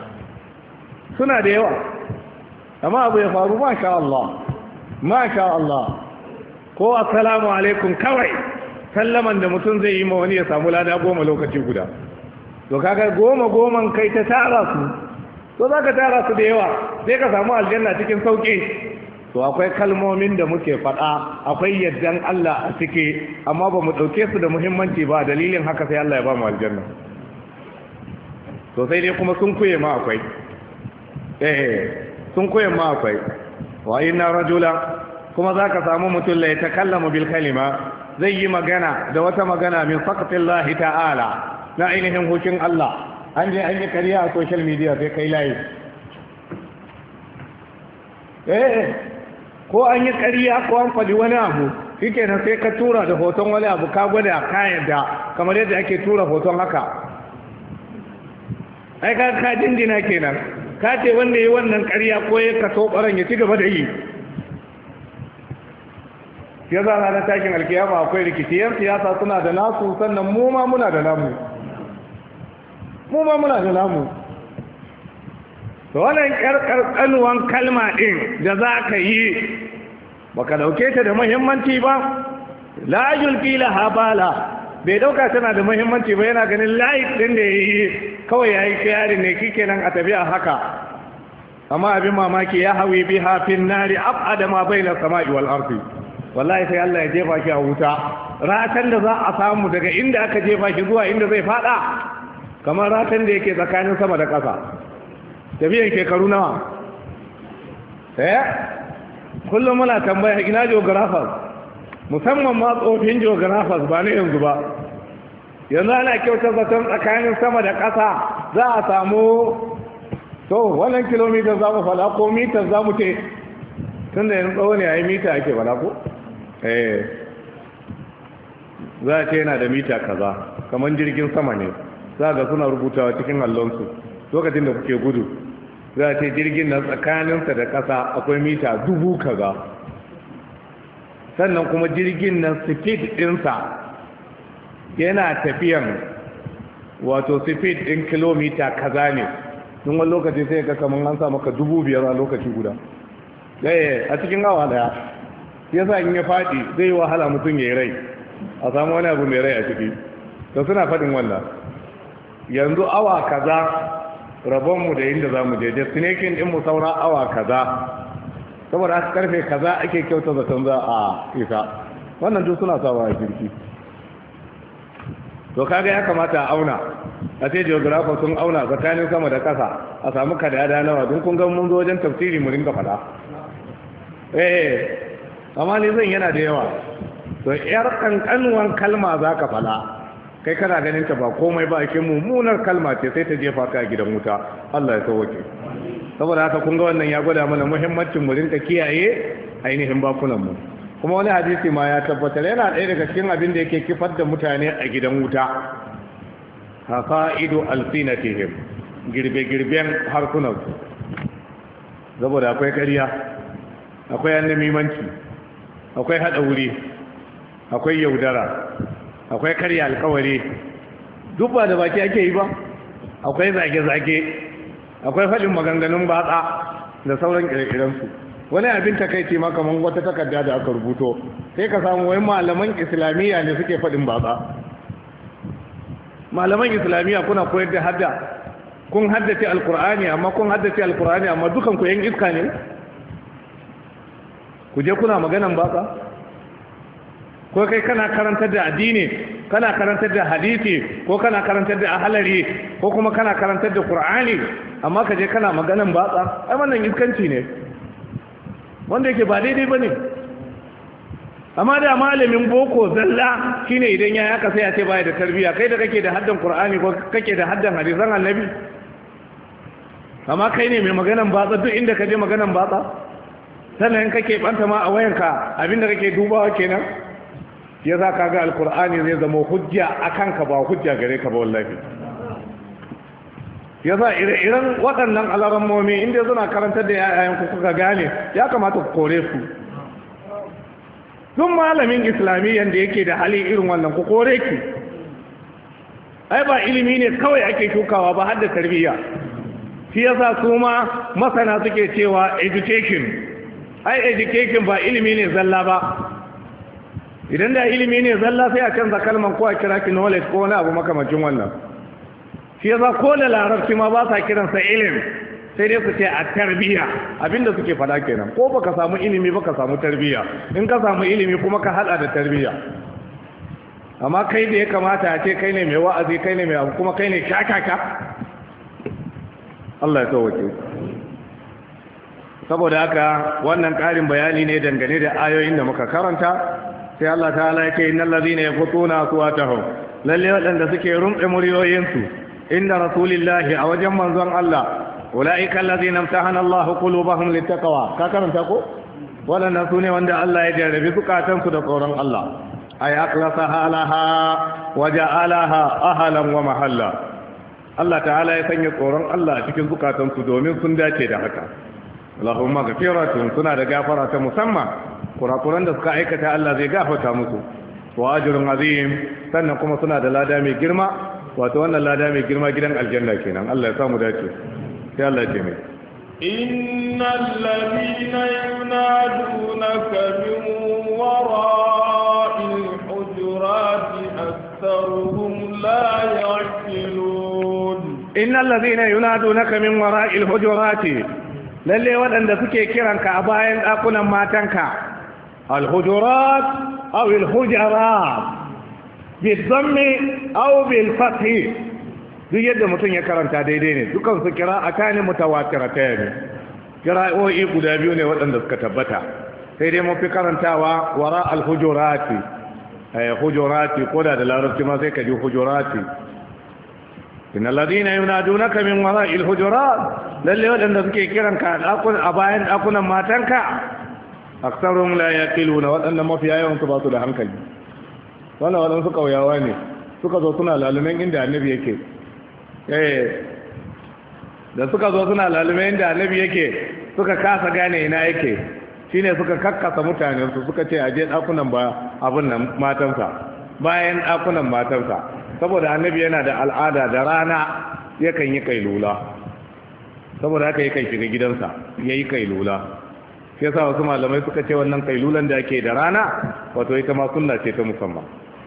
suna da yawa amma abu ya faru masha Allah masha Allah ko assalamu alaikum kawai sallaman da mutum zai yi ma wani ya samu lada goma lokaci guda to kaga goma goman kai ta tara su to zaka tara su da yawa sai ka samu aljanna cikin sauki to akwai kalmomin da muke faɗa akwai yaddan Allah a ciki amma ba mu ɗauke su da muhimmanci ba dalilin haka sai Allah ya ba mu aljanna to sai dai kuma sun kuye ma akwai eh sun kuye ma akwai wa inna rajula kuma zaka samu mutum la yatakallamu bil kalima zai yi magana da wata magana min saqatillahi ta'ala na ainihin hukin Allah an je an yi kariya a social media sai kai layi eh ko an yi ƙarya ko an faɗi wani abu shike nan sai ka tura da hoton wani abu ka gwada kayan da kamar yadda ake tura hoton haka ai ka ka dindina kenan ka ce wanda yi wannan ƙarya ko ya kaso ɓaran ya ci gaba da yi ya za na takin alkiyama akwai rikiciyar siyasa suna da nasu sannan mu ma muna da namu mu ma muna da namu to wannan karkanuwan kalma din da za ka yi baka dauke ta da muhimmanci ba la yulqi laha bala bai dauka tana da muhimmanci ba yana ganin layi din da yayi kawai yayi kiyari ne kikenan a tafiya haka amma abin mamaki ya hawi biha fin nari abada ma baina samai wal ardi wallahi sai Allah ya jefa shi a wuta ratan da za a samu daga inda aka jefa shi zuwa inda zai fada kamar ratan da yake tsakanin sama da ƙasa tafiyan shekaru nawa eh kullum muna tambaya ina geographers musamman ma tsofin geographers ba ne yanzu ba yanzu ana kyautar zaton tsakanin sama da ƙasa za a samu to wannan kilomita za mu fada ko mitar za mu ce tun da yanzu tsawo ne a yi mita ake fada ko eh za a ce yana da mita kaza kamar jirgin sama ne za ga suna rubutawa cikin allonsu lokacin da kuke gudu za a ce jirgin nan tsakaninsa da ƙasa akwai mita dubu kaza sannan kuma jirgin nan speed ɗinsa yana tafiyan wato speed ɗin kilomita kaza ne don wani lokaci sai ka kamar an sa maka dubu biyar a lokaci guda ɗaya a cikin awa daya ya sa in ya faɗi zai yi wahala mutum ya yi rai a samu wani abu mai rai a ciki to suna faɗin wannan yanzu awa kaza rabonmu da inda za mu je destination ɗinmu saura awa kaza saboda aka karfe kaza ake kyauta zaton za a isa wannan duk suna sawa a jirgi to kaga ya kamata a auna a ce geographer sun auna tsakanin sama da ƙasa a samu kadada nawa don kun ga mun zo wajen tafsiri mu ringa fada eh amma ne zan yana da yawa to yar kankanuwan kalma za ka fala kai kana ganin ta ba komai ba ake mummunar kalma ce sai ta jefa ka a gidan wuta Allah ya sauke saboda haka kun ga wannan ya gwada mana muhimmancin mu rinka kiyaye ainihin bakunan mu kuma wani hadisi ma ya tabbatar yana ɗaya daga cikin abin da yake kifar da mutane a gidan wuta hafa'idu alsinatihim girbe-girben harkunansu saboda akwai ƙarya akwai annamimanci akwai haɗa wuri akwai yaudara akwai karya alkawari duk ba da baki ake yi ba akwai zage-zage akwai faɗin maganganun batsa da sauran ƙirƙiransu wani abin takaici ma kamar wata takarda da aka rubuto sai ka samu wai malaman islamiyya ne suke faɗin batsa malaman islamiyya kuna koyar da hadda kun haddace alkur'ani amma kun haddace alkur'ani amma dukan ku yan iska ne ku je kuna maganan batsa ko kai kana karantar da addini kana karantar da hadisi ko kana karantar da ahalari ko kuma kana karantar da qur'ani amma ka je kana maganan batsa ai wannan iskanci ne wanda yake ba daidai bane amma da malamin boko zalla shine idan ya yaka sai ya ce baya da tarbiya kai da kake da haddan qur'ani ko kake da haddan hadisan annabi amma kai ne mai maganan batsa duk inda ka je maganan batsa sannan kake banta ma a wayanka abinda kake dubawa kenan ya za ka ga alkur'ani zai zama hujja a kanka ba hujja gare ka ba wallahi ya za ire-iren waɗannan alarammomi inda suna karantar da yayan ku kuka gane ya kamata ku kore su tun malamin islamiyyan da yake da hali irin wannan ku kore ki ai ba ilimi ne kawai ake shukawa ba har da tarbiyya shi yasa su ma masana suke cewa education ai education ba ilimi ne zalla ba idan da ilimi ne zalla sai a canza kalman ko a kira ki knowledge ko wani abu makamancin wannan shi yasa ko da larabci ma ba sa kiransa ilim sai dai su ce a tarbiya abinda suke fada kenan ko baka samu ilimi baka samu tarbiya in ka samu ilimi kuma ka hada da tarbiya amma kai da ya kamata a ce kai ne mai wa'azi kai ne mai abu kuma kai ne shakaka Allah ya sauke saboda haka wannan ƙarin bayani ne dangane da ayoyin da muka karanta sai Allah ta'ala yake innal ladina yaqutuna aswatahum lalle wadanda suke rumbe muryoyinsu inda rasulillahi a wajen manzon Allah ulaika alladhina imtahana Allah qulubahum littaqwa ka karanta ko wadannan sune wanda Allah ya jarrabe zukatan su da tsoron Allah ay aqlasaha laha wa ja'alaha ahlan wa mahalla Allah ta'ala ya sanya tsoron Allah a cikin zukatan su domin sun dace da haka Allahumma ghfiratun suna da gafara ta musamman kurakuran da suka aikata Allah zai gafarta musu wa ajrun azim sannan kuma suna da lada mai girma wato wannan lada mai girma gidan aljanna kenan Allah ya samu dace sai Allah ya ce mai innal ladina yunadunaka min wara'il hujurati aktharuhum la ya'qilun innal ladina yunadunaka min wara'il hujurati lalle waɗanda suke kiranka a bayan ɗakunan matanka الهجرات أو الهجرات بالضم أو بالفتح duk yadda mutum ya karanta daidai ne dukan su kira a kane mutawatirata ne kira'o'i guda biyu ne waɗanda suka tabbata sai dai mun fi karantawa wara al-hujurati ay hujurati ko da da larabci ma sai ka ji hujurati innal ladina yunadunaka min wara al-hujurat lalle waɗanda suke kiranka a bayan ɗakunan matanka aksarun la yaqiluna waɗannan mafiya yawan su ba su da hankali wannan waɗansu kauyawa ne suka zo suna lalumen inda annabi yake eh da suka zo suna lalumen inda annabi yake suka kasa gane ina yake shine suka kakkasa mutanen su suka ce aje dakunan ba abun nan matansa bayan dakunan matansa saboda annabi yana da al'ada da rana yakan yi kailula saboda haka yakan shiga gidansa yayi kailula sai yasa wasu malamai suka ce wannan kailulan da ake da rana wato ita ma sunna ce ta musamman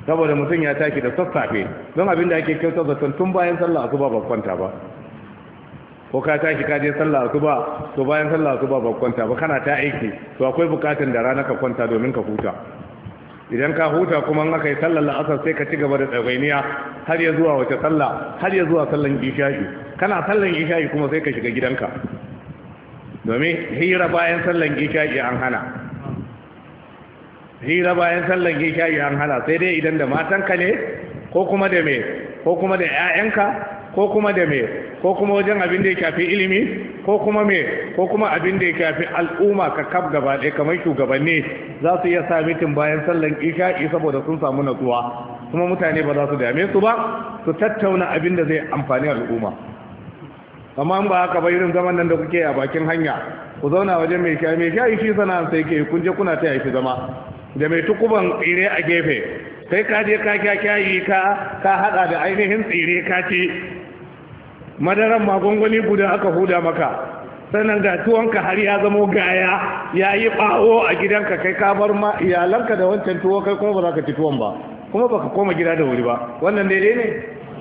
saboda mutum ya tashi da sassafe don abin da ake kyautar zaton tun bayan sallah asuba ba kwanta ba ko ka tashi ka je sallah asuba to bayan sallah asuba ba kwanta ba kana ta aiki to akwai bukatun da rana ka kwanta domin ka huta idan ka huta kuma in aka yi sallar la'asar sai ka ci gaba da tsagainiya har ya zuwa wace sallah har ya zuwa sallan isha'i kana sallan isha'i kuma sai ka shiga gidanka domin hira bayan sallan isha'i an hana hira bayan sallan isha'i an hana sai dai idan da matanka ne ko kuma da me ko kuma da 'ya'yanka ko kuma da me ko kuma wajen abin da ya shafi ilimi ko kuma me ko kuma abin da ya shafi al'umma ka kaf gaba ɗaya kamar shugabanni za su iya sa mitin bayan sallan isha'i saboda sun samu natsuwa kuma mutane ba za su dame su ba su tattauna abin da zai amfani al'umma amma ba haka ba irin zaman nan da kuke a bakin hanya ku zauna wajen mai shayi mai shayi shi sana'an sai ke kun je kuna ta shi zama da mai tukuban tsire a gefe sai ka je ka kyakyayi ka ka hada da ainihin tsire ka ci madaran magunguni guda aka huda maka sannan ga tuwonka har ya zamo gaya ya yi bawo a gidanka kai ka bar ma iyalanka da wancan tuwo kai kuma ba za ka ci tuwon ba kuma baka koma gida da wuri ba wannan daidai ne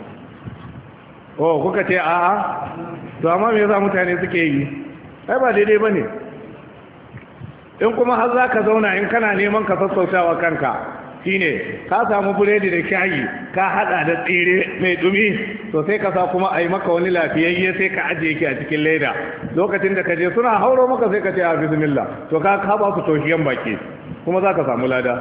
oh kuka ce a'a to amma me yasa mutane suke yi ai ba daidai bane in kuma har za ka zauna in kana neman ka sassautawa kanka shine ka samu buredi da shayi ka hada da tsire mai dumi to sai ka sa kuma a yi maka wani lafiyayye sai ka ajiye ki a cikin leda lokacin da ka je suna hauro maka sai ka ce a bismillah to ka ka ba su toshiyan baki kuma za ka samu lada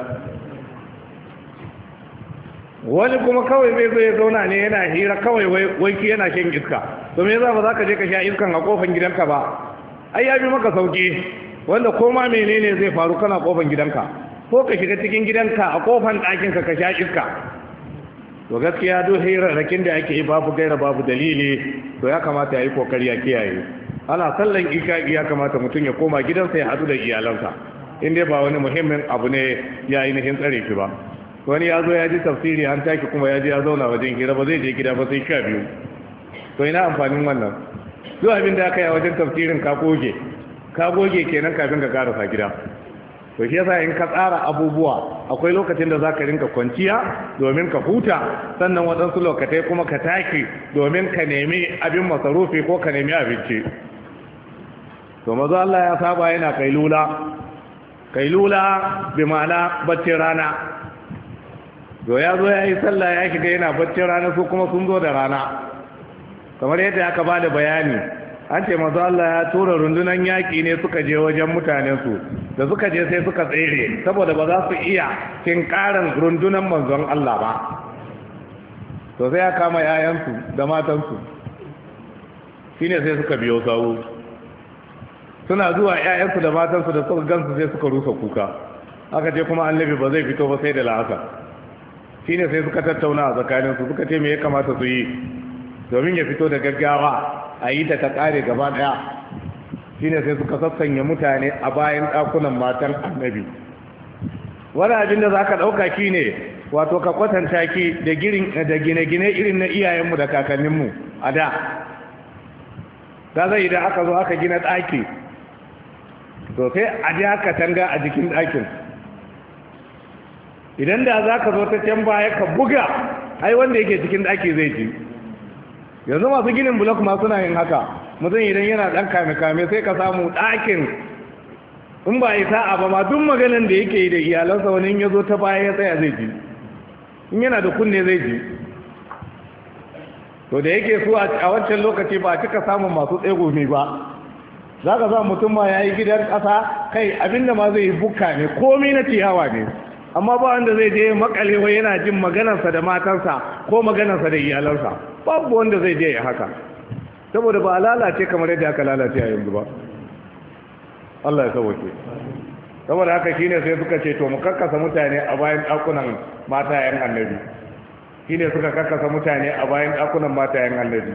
wani kuma kawai zai zo ya zauna ne yana hira kawai wai ki yana shan iska to me yasa ba za ka je ka sha iskan a kofan gidanka ba ai ya bi maka sauki wanda koma menene zai faru kana kofan gidanka ko ka shiga cikin gidanka a kofan ɗakinka ka sha iska to gaskiya duk hirarrakin da ake yi babu gaira babu dalili to ya kamata ya yi kokari ya kiyaye ana sallan isha'i ya kamata mutum ya koma gidansa ya haɗu da iyalansa in dai ba wani muhimmin abu ne ya yi nihin tsare shi ba wani ya zo ya ji tafsiri an taki kuma ya ji ya zauna wajen hira ba zai je gida ba sai sha biyu to ina amfanin wannan duk abin da aka yi a wajen tafsirin ka goge ka goge kenan kafin ka karasa gida to shi yasa in ka tsara abubuwa akwai lokacin da zaka rinka kwanciya domin ka huta sannan waɗansu lokatai kuma ka taki domin ka nemi abin masarufi ko ka nemi abinci to mazo Allah ya saba yana kailula kailula bi ma'ana baccin rana to ya zo ya yi sallah ya shiga yana baccin rana su kuma sun zo da rana kamar yadda aka ba da bayani an ce mazu Allah ya tura rundunan yaƙi ne suka je wajen mutanensu da suka je sai suka tsere saboda ba za su iya tinkarin rundunan manzon Allah ba to sai ya kama yayansu da matansu shine sai suka biyo sawu suna zuwa yayansu da matansu da suka gansu sai suka rusa kuka aka ce kuma annabi ba zai fito ba sai da la'asa shine sai suka tattauna a tsakaninsu suka ce me ya kamata su yi domin ya fito da gaggawa a yi ta ta kare gaba daya shine sai suka sassanya mutane a bayan ɗakunan matan annabi wani abin da za ka ɗauka shi ne wato ka kwatanta ki da gine-gine irin na iyayenmu da kakanninmu a da ta zai idan aka zo aka gina ɗaki to sai a ji aka tanga a jikin ɗakin idan da za ka zo ta can baya ka buga ai wanda yake cikin ɗaki zai ji yanzu masu ginin blok ma suna yin haka mutum idan yana dan kame-kame sai ka samu ɗakin in ba yi sa'a ba ma duk maganin da yake yi da iyalansa wani in ya zo ta baya ya tsaya zai ji in yana da kunne zai ji to da yake su a wancan lokaci ba cika samun masu tsegumi ba za ka sa mutum ma ya yi gidan ƙasa kai abinda ma zai yi bukka ne komai na ciyawa ne amma ba wanda zai je makalewa yana jin maganarsa da matarsa ko maganarsa da iyalansa babu wanda zai je ya haka saboda ba lalace kamar yadda aka lalace a yanzu ba Allah ya sauke saboda haka shine sai suka ce to mu kakkasa mutane a bayan dakunan matayen annabi shine suka kakkasa mutane a bayan dakunan matayen annabi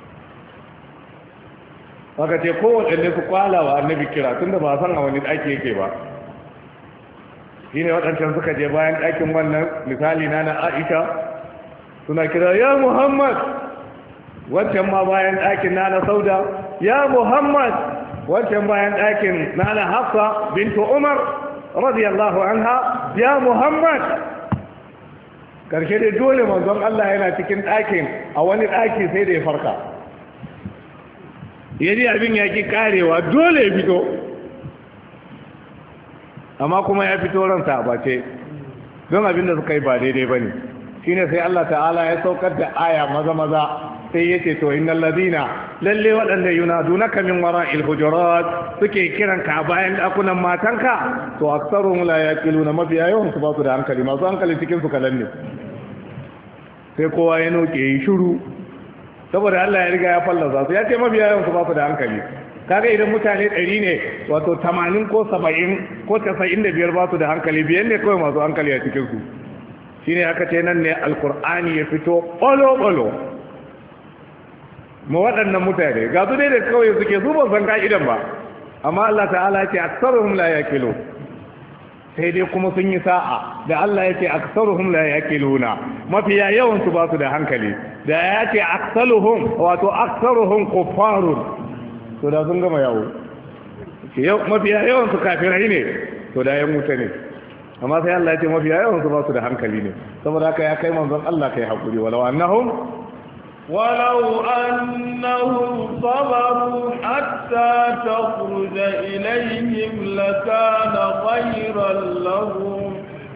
haka ce kowanne su kwala wa annabi kira tunda ba san a wani daki yake ba shine waɗancan suka je bayan ɗakin wannan misali na na Aisha suna kira ya Muhammad wancan ma bayan ɗakin na na Sauda ya Muhammad wancan bayan ɗakin na na Hafsa bintu Umar radiyallahu anha ya Muhammad karshe dai dole manzon Allah yana cikin ɗakin a wani ɗaki sai da ya farka yaji abin ya ki karewa dole ya fito amma kuma ya fito ransa a bace don abin da suka yi ba daidai bane shine sai Allah ta'ala ya saukar da aya maza maza sai yace to innal ladina lalle waɗanda yunadunaka min wara'il hujurat suke kiran ka bayan dakunan matanka to aktsaruhum la yaqiluna mafiya yawan su ba su da hankali masu hankali cikin su kalan ne sai kowa ya noke yi shiru saboda Allah ya riga ya fallasa su ya ce mafiya yawan su ba su da hankali kaga idan mutane ɗari ne wato tamanin ko saba'in ko casa'in da biyar ba su da hankali biyan ne kawai masu hankali a cikin su shine aka ce nan ne alkur'ani ya fito ɓalo-ɓalo ma waɗannan mutane ga su dai da kawai suke su ban san ka'idan ba amma Allah ta'ala ce aksaruhum la yaqilu sai dai kuma sun yi sa'a da Allah ya ce aksaruhum la yaqiluna mafiya yawan su ba su da hankali da ya ce aksaluhum wato aksaruhum kuffarun to da sun gama yawo yau mafiya yawan su kafirai ne to da yan wuta ne amma sai Allah ya ce mafiya yawan su ba su da hankali ne saboda haka ya kai manzon Allah kai hakuri walau annahum ولو أنهم صبروا حتى تخرج إليهم لكان خيرا لهم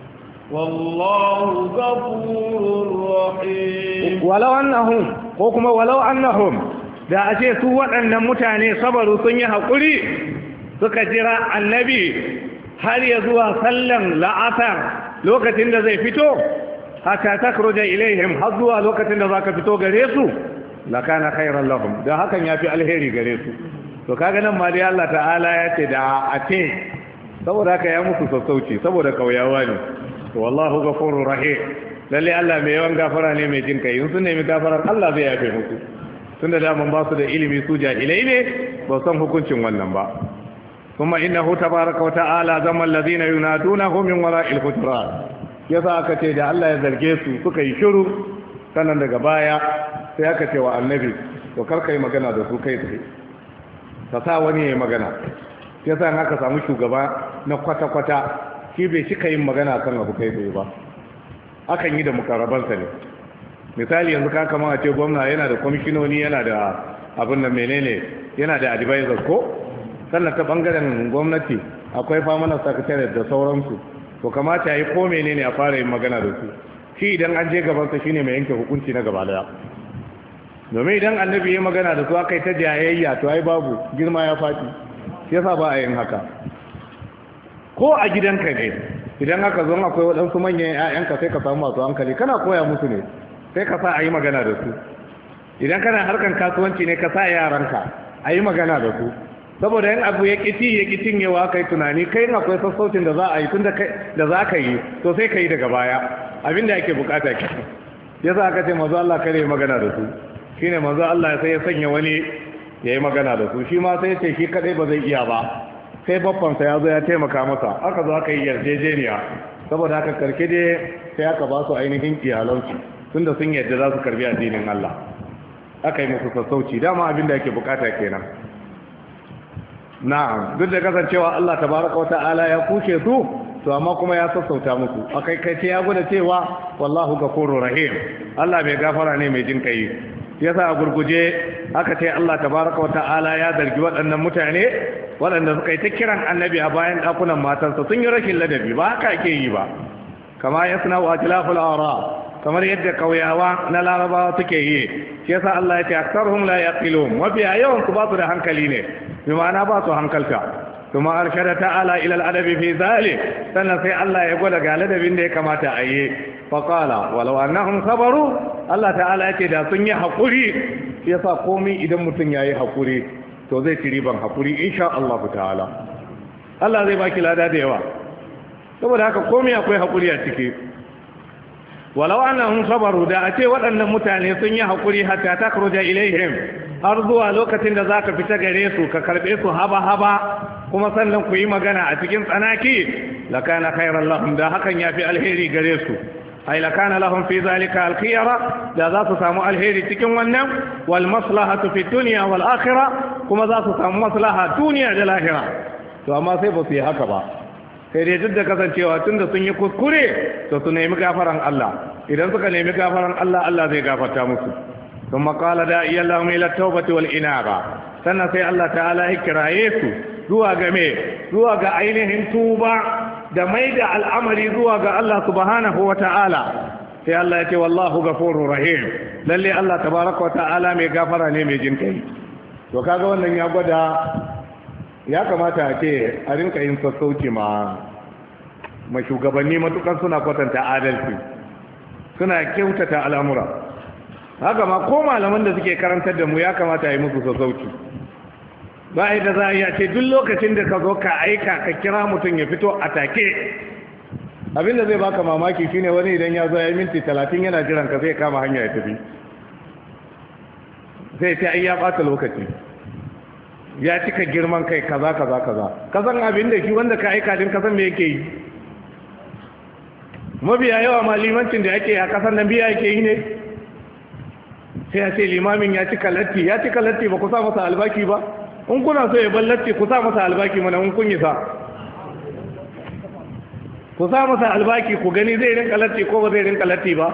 والله غفور رحيم ولو أنهم وكما ولو أنهم da a ce su waɗannan mutane sabaru sun yi haƙuri suka jira annabi har ya zuwa sallan la'asar lokacin da zai fito haka takhruja ilaihim har zuwa lokacin da zaka fito gare su lakana khairan lahum da hakan yafi alheri gare su to kaga nan ma dai Allah ta'ala ya ce da a ce saboda haka ya musu sassauci saboda kauyawa ne to wallahu ghafurur rahim lalle Allah mai yawan gafara ne mai jin kai in sun nemi gafarar Allah zai yafe musu tunda da mun ba su da ilimi su jahilai ne ba san hukuncin wannan ba kuma innahu tabaaraka wa ta'ala zama alladhina yunadunahu min wara'il hujurat yasa aka ce da Allah ya zarge su suka yi shiru sannan daga baya sai aka ce wa annabi to karka yi magana da su kai tsaye ka sa wani ya yi magana yasa in aka samu shugaba na kwata-kwata shi bai cika yin magana kan abu kai tsaye ba akan yi da mukarabansa ne misali yanzu ka kama a ce gwamna yana da kwamishinoni yana da abin da menene yana da advisor ko sannan ta bangaren gwamnati akwai famanar secretary da sauransu to kamata ya yi ko menene a fara yin magana da su shi idan an je gabansa shine mai yanke hukunci na gaba daya domin idan annabi ya magana da su aka yi ta jayayya to ai babu girma ya faɗi yasa ba a yin haka ko a gidanka ne idan aka zo akwai waɗansu manyan 'ya'yanka sai ka samu masu hankali kana koya musu ne sai ka sa a yi magana da su idan kana harkan kasuwanci ne ka sa yaranka a yi magana da su saboda yin abu ya ƙiti ya ƙitin yawa kai tunani kai yin akwai sassaucin da za a yi tun da za ka yi to sai ka yi daga baya abinda ake bukata ke ya sa aka ce mazu Allah kare magana da su shi ne mazu Allah sai ya sanya wani ya yi magana da su shi ma sai ce shi kadai ba zai iya ba sai babbansa ya zo ya taimaka masa aka zo aka yi yarjejeniya saboda haka karke dai sai aka ba su ainihin iyalansu tun da sun yarda za su karbi addinin Allah aka yi musu sassauci dama abinda ake bukata kenan na'am duk da kasancewa Allah tabaraka wata'ala ya kushe su to amma kuma ya sassauta musu akai kai ce ya gwada cewa wallahu ghafurur rahim Allah mai gafara ne mai jin kai yasa a gurguje aka ce Allah tabaraka wata'ala ya zargi waɗannan mutane waɗanda suka yi ta kiran annabi a bayan ɗakunan matansa sun yi rashin ladabi ba haka ake yi ba kama yasna wa tilaful ara kamar yadda kauyawa na larabawa suke yi shi yasa Allah ya ce aktsaruhum la yaqilun wa bi yawan su ba su da hankali ne bi ma'ana ba su hankalta kuma arshada ta'ala ila al-adabi fi zalik sannan sai Allah ya gwada ga ladabin da ya kamata a yi fa qala walau annahum sabaru Allah ta'ala yake da sun yi hakuri yasa komai idan mutum yayi hakuri to zai ci riban hakuri insha Allah ta'ala Allah zai baki lada da yawa saboda haka komai akwai hakuri a ciki walau annahum sabaru da a ce waɗannan mutane sun yi hakuri hatta takhruja ilaihim har zuwa lokacin da zaka fita gare su ka karbe su haba haba kuma sannan ku yi magana a cikin tsanaki lakana khairan lahum da hakan yafi alheri gare su ay lakana lahum fi zalika alkhiyara da za su samu alheri cikin wannan wal maslahatu fi dunya wal akhirah kuma za su samu maslaha duniya da lahira to amma sai ba su yi haka ba sai dai duk da kasancewa tunda sun yi kuskure to su nemi gafaran Allah idan suka nemi gafaran Allah Allah zai gafarta musu kuma qala da iyallahu ila tawbati wal inaba sannan sai Allah ta'ala ya kiraye su zuwa ga me zuwa ga ainihin tuba da maida al'amari zuwa ga Allah subhanahu wa ta'ala sai Allah ya ce wallahu ghafurur rahim lalle Allah tabaraka wa ta'ala mai gafara ne mai jinkai to kaga wannan ya gwada ya kamata a ce a rinka yin sassauci ma ma shugabanni matukan suna kwatanta adalci suna kyautata al'amura haka ma ko malaman da suke karantar da mu ya kamata a yi musu sassauci ba a da za a yi a ce duk lokacin da ka zo ka aika ka kira mutum ya fito a take abinda zai baka mamaki shine wani idan ya zo ya yi minti talatin yana jiran ka zai kama hanya ya tafi zai ce ai ya bata lokaci ya cika girman kai kaza kaza kaza kasan abin da shi wanda ka aika din kasan me yake yi mabiya yawa ma limancin da yake a kasar nan biya yake yi ne sai ya ce limamin ya cika latti ya cika latti ba ku sa masa albaki ba in kuna so ya ballatti ku sa masa albaki mana in kun yi sa ku sa masa albaki ku gani zai rinka latti ko ba zai rinka latti ba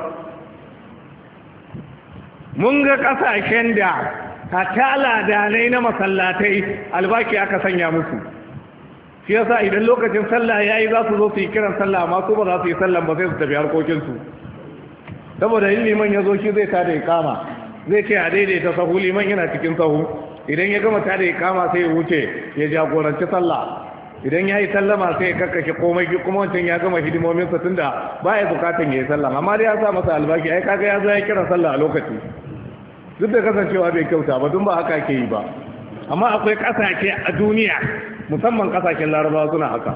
mun ga kasashen da hatta ladanai na masallatai albaki aka sanya musu shi yasa idan lokacin sallah yayi za su zo su yi kiran sallah amma su ba za su yi sallah ba sai su tafi harkokinsu saboda yin liman ya zo shi zai tada ikama zai ce a daidaita sahu liman yana cikin sahu idan ya gama tada ikama sai ya wuce ya jagoranci sallah idan ya yi sallama sai ya karkashe komai kuma wancan ya gama hidimominsa tunda ba ya bukatan ya yi sallah amma dai ya sa masa albaki ai kaga ya zo ya kira sallah a lokaci duk da kasancewa bai kyauta ba dun ba haka ke yi ba amma akwai kasashe a duniya musamman kasashen larabawa suna haka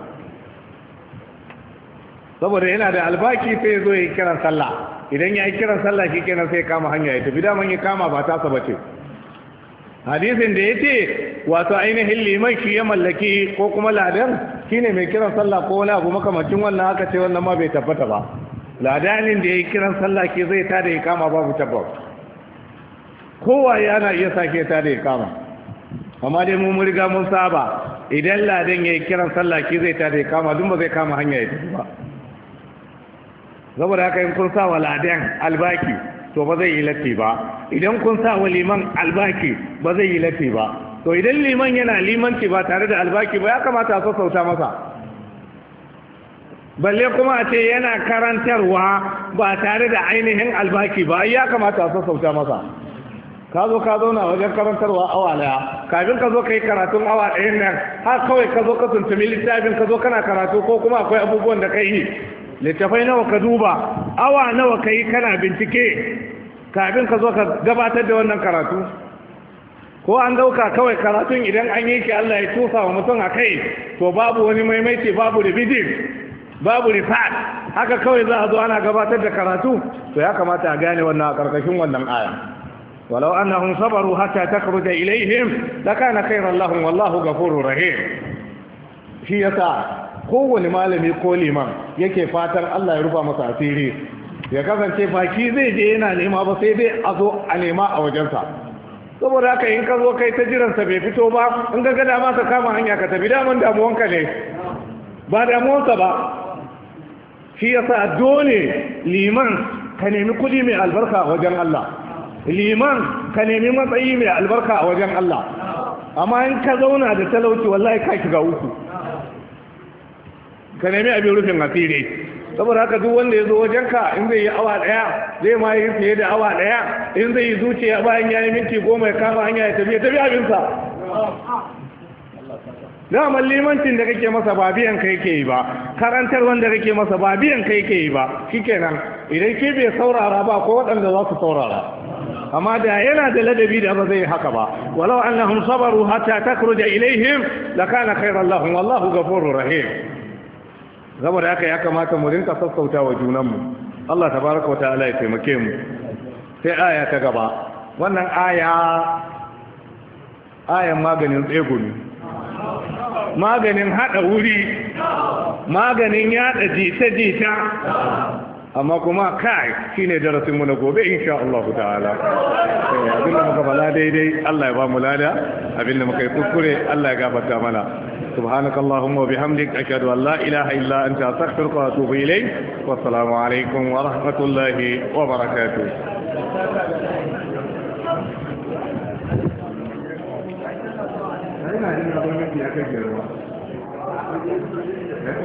saboda yana da albaki sai ya zo ya yi kiran sallah idan ya yi kiran sallah shi kenan sai kama hanya ya tafi daman ya kama ba tasa ba ce hadisin da ya ce wato ainihin liman shi ya mallaki ko kuma ladan shine mai kiran sallah ko wani abu makamacin wannan haka ce wannan ma bai tabbata ba ladanin da ya yi kiran sallah ke zai tada ya kama babu tabbata kowa yana iya sake tada ya kama amma dai mu riga mun saba idan ladan ya yi kiran sallah ke zai tada ya kama duk ba zai kama hanya ya tafi ba saboda haka in kun sa wa ladan albaki to ba zai yi latti ba idan kun sa wa liman albaki ba zai yi latti ba to idan liman yana limanci ba tare da albaki ba ya kamata a sassauta masa balle kuma a ce yana karantarwa ba tare da ainihin albaki ba ya kamata a sassauta masa ka zo ka zauna wajen karantarwa awa daya kafin ka zo ka yi karatun awa ɗayan nan har kawai ka zo ka tuntumi littafin ka zo kana karatu ko kuma akwai abubuwan da ka yi littafai nawa ka duba awa nawa ka yi kana bincike kafin ka zo ka gabatar da wannan karatu ko an dauka kawai karatun idan an yi shi Allah ya tusa wa mutum a kai to babu wani maimaici babu revision babu rifat haka kawai za a zo ana gabatar da karatu to ya kamata a gane wannan a karkashin wannan aya walau annahum sabaru hatta takhruja ilaihim lakana khayran lahum wallahu ghafurur rahim shi yasa kowane malami ko liman yake fatan Allah ya rufa masa asiri ya kasance baki zai je yana nema ba sai dai a zo a nema a wajensa saboda haka in ka zo kai ta jiransa bai fito ba in ga gada ma ka kama hanya ka tafi daman damuwanka ne ba damuwanka ba shi yasa dole liman ka nemi kudi mai albarka a wajen Allah liman ka nemi matsayi mai albarka a wajen Allah amma in ka zauna da talauci wallahi ka shiga uku ka nemi abin rufin asiri saboda haka duk wanda ya zo wajenka in zai yi awa daya zai ma yi fiye da awa daya in zai yi zuciya bayan ya yi minti goma ya kama hanya ya tafi ya tafi abinsa daman limancin da kake masa ba biyan kai ke yi ba karantar wanda kake masa ba biyan kai ke yi ba shikenan idan ke bai saurara ba ko waɗanda za su saurara amma da yana da ladabi da ba zai haka ba walau annahum sabaru hatta takhruja ilaihim lakana khayran lahum wallahu ghafurur rahim saboda haka ya kamata mu rinka sassauta wa junanmu Allah tabaraka wataala ya taimake mu sai aya ta gaba wannan aya ayan maganin tsegumi maganin hada wuri maganin yada jita-jita amma kuma kai shine darasin mu na gobe insha Allah ta'ala abinda muka bala daidai Allah ya ba mu lada abinda muka yi kuskure Allah ya gafarta mana subhanakallahumma wa bihamdik ashhadu an la ilaha illa anta astaghfiruka wa atubu ilayk wa assalamu alaikum wa rahmatullahi wa barakatuh ina jin abin da ya kai girma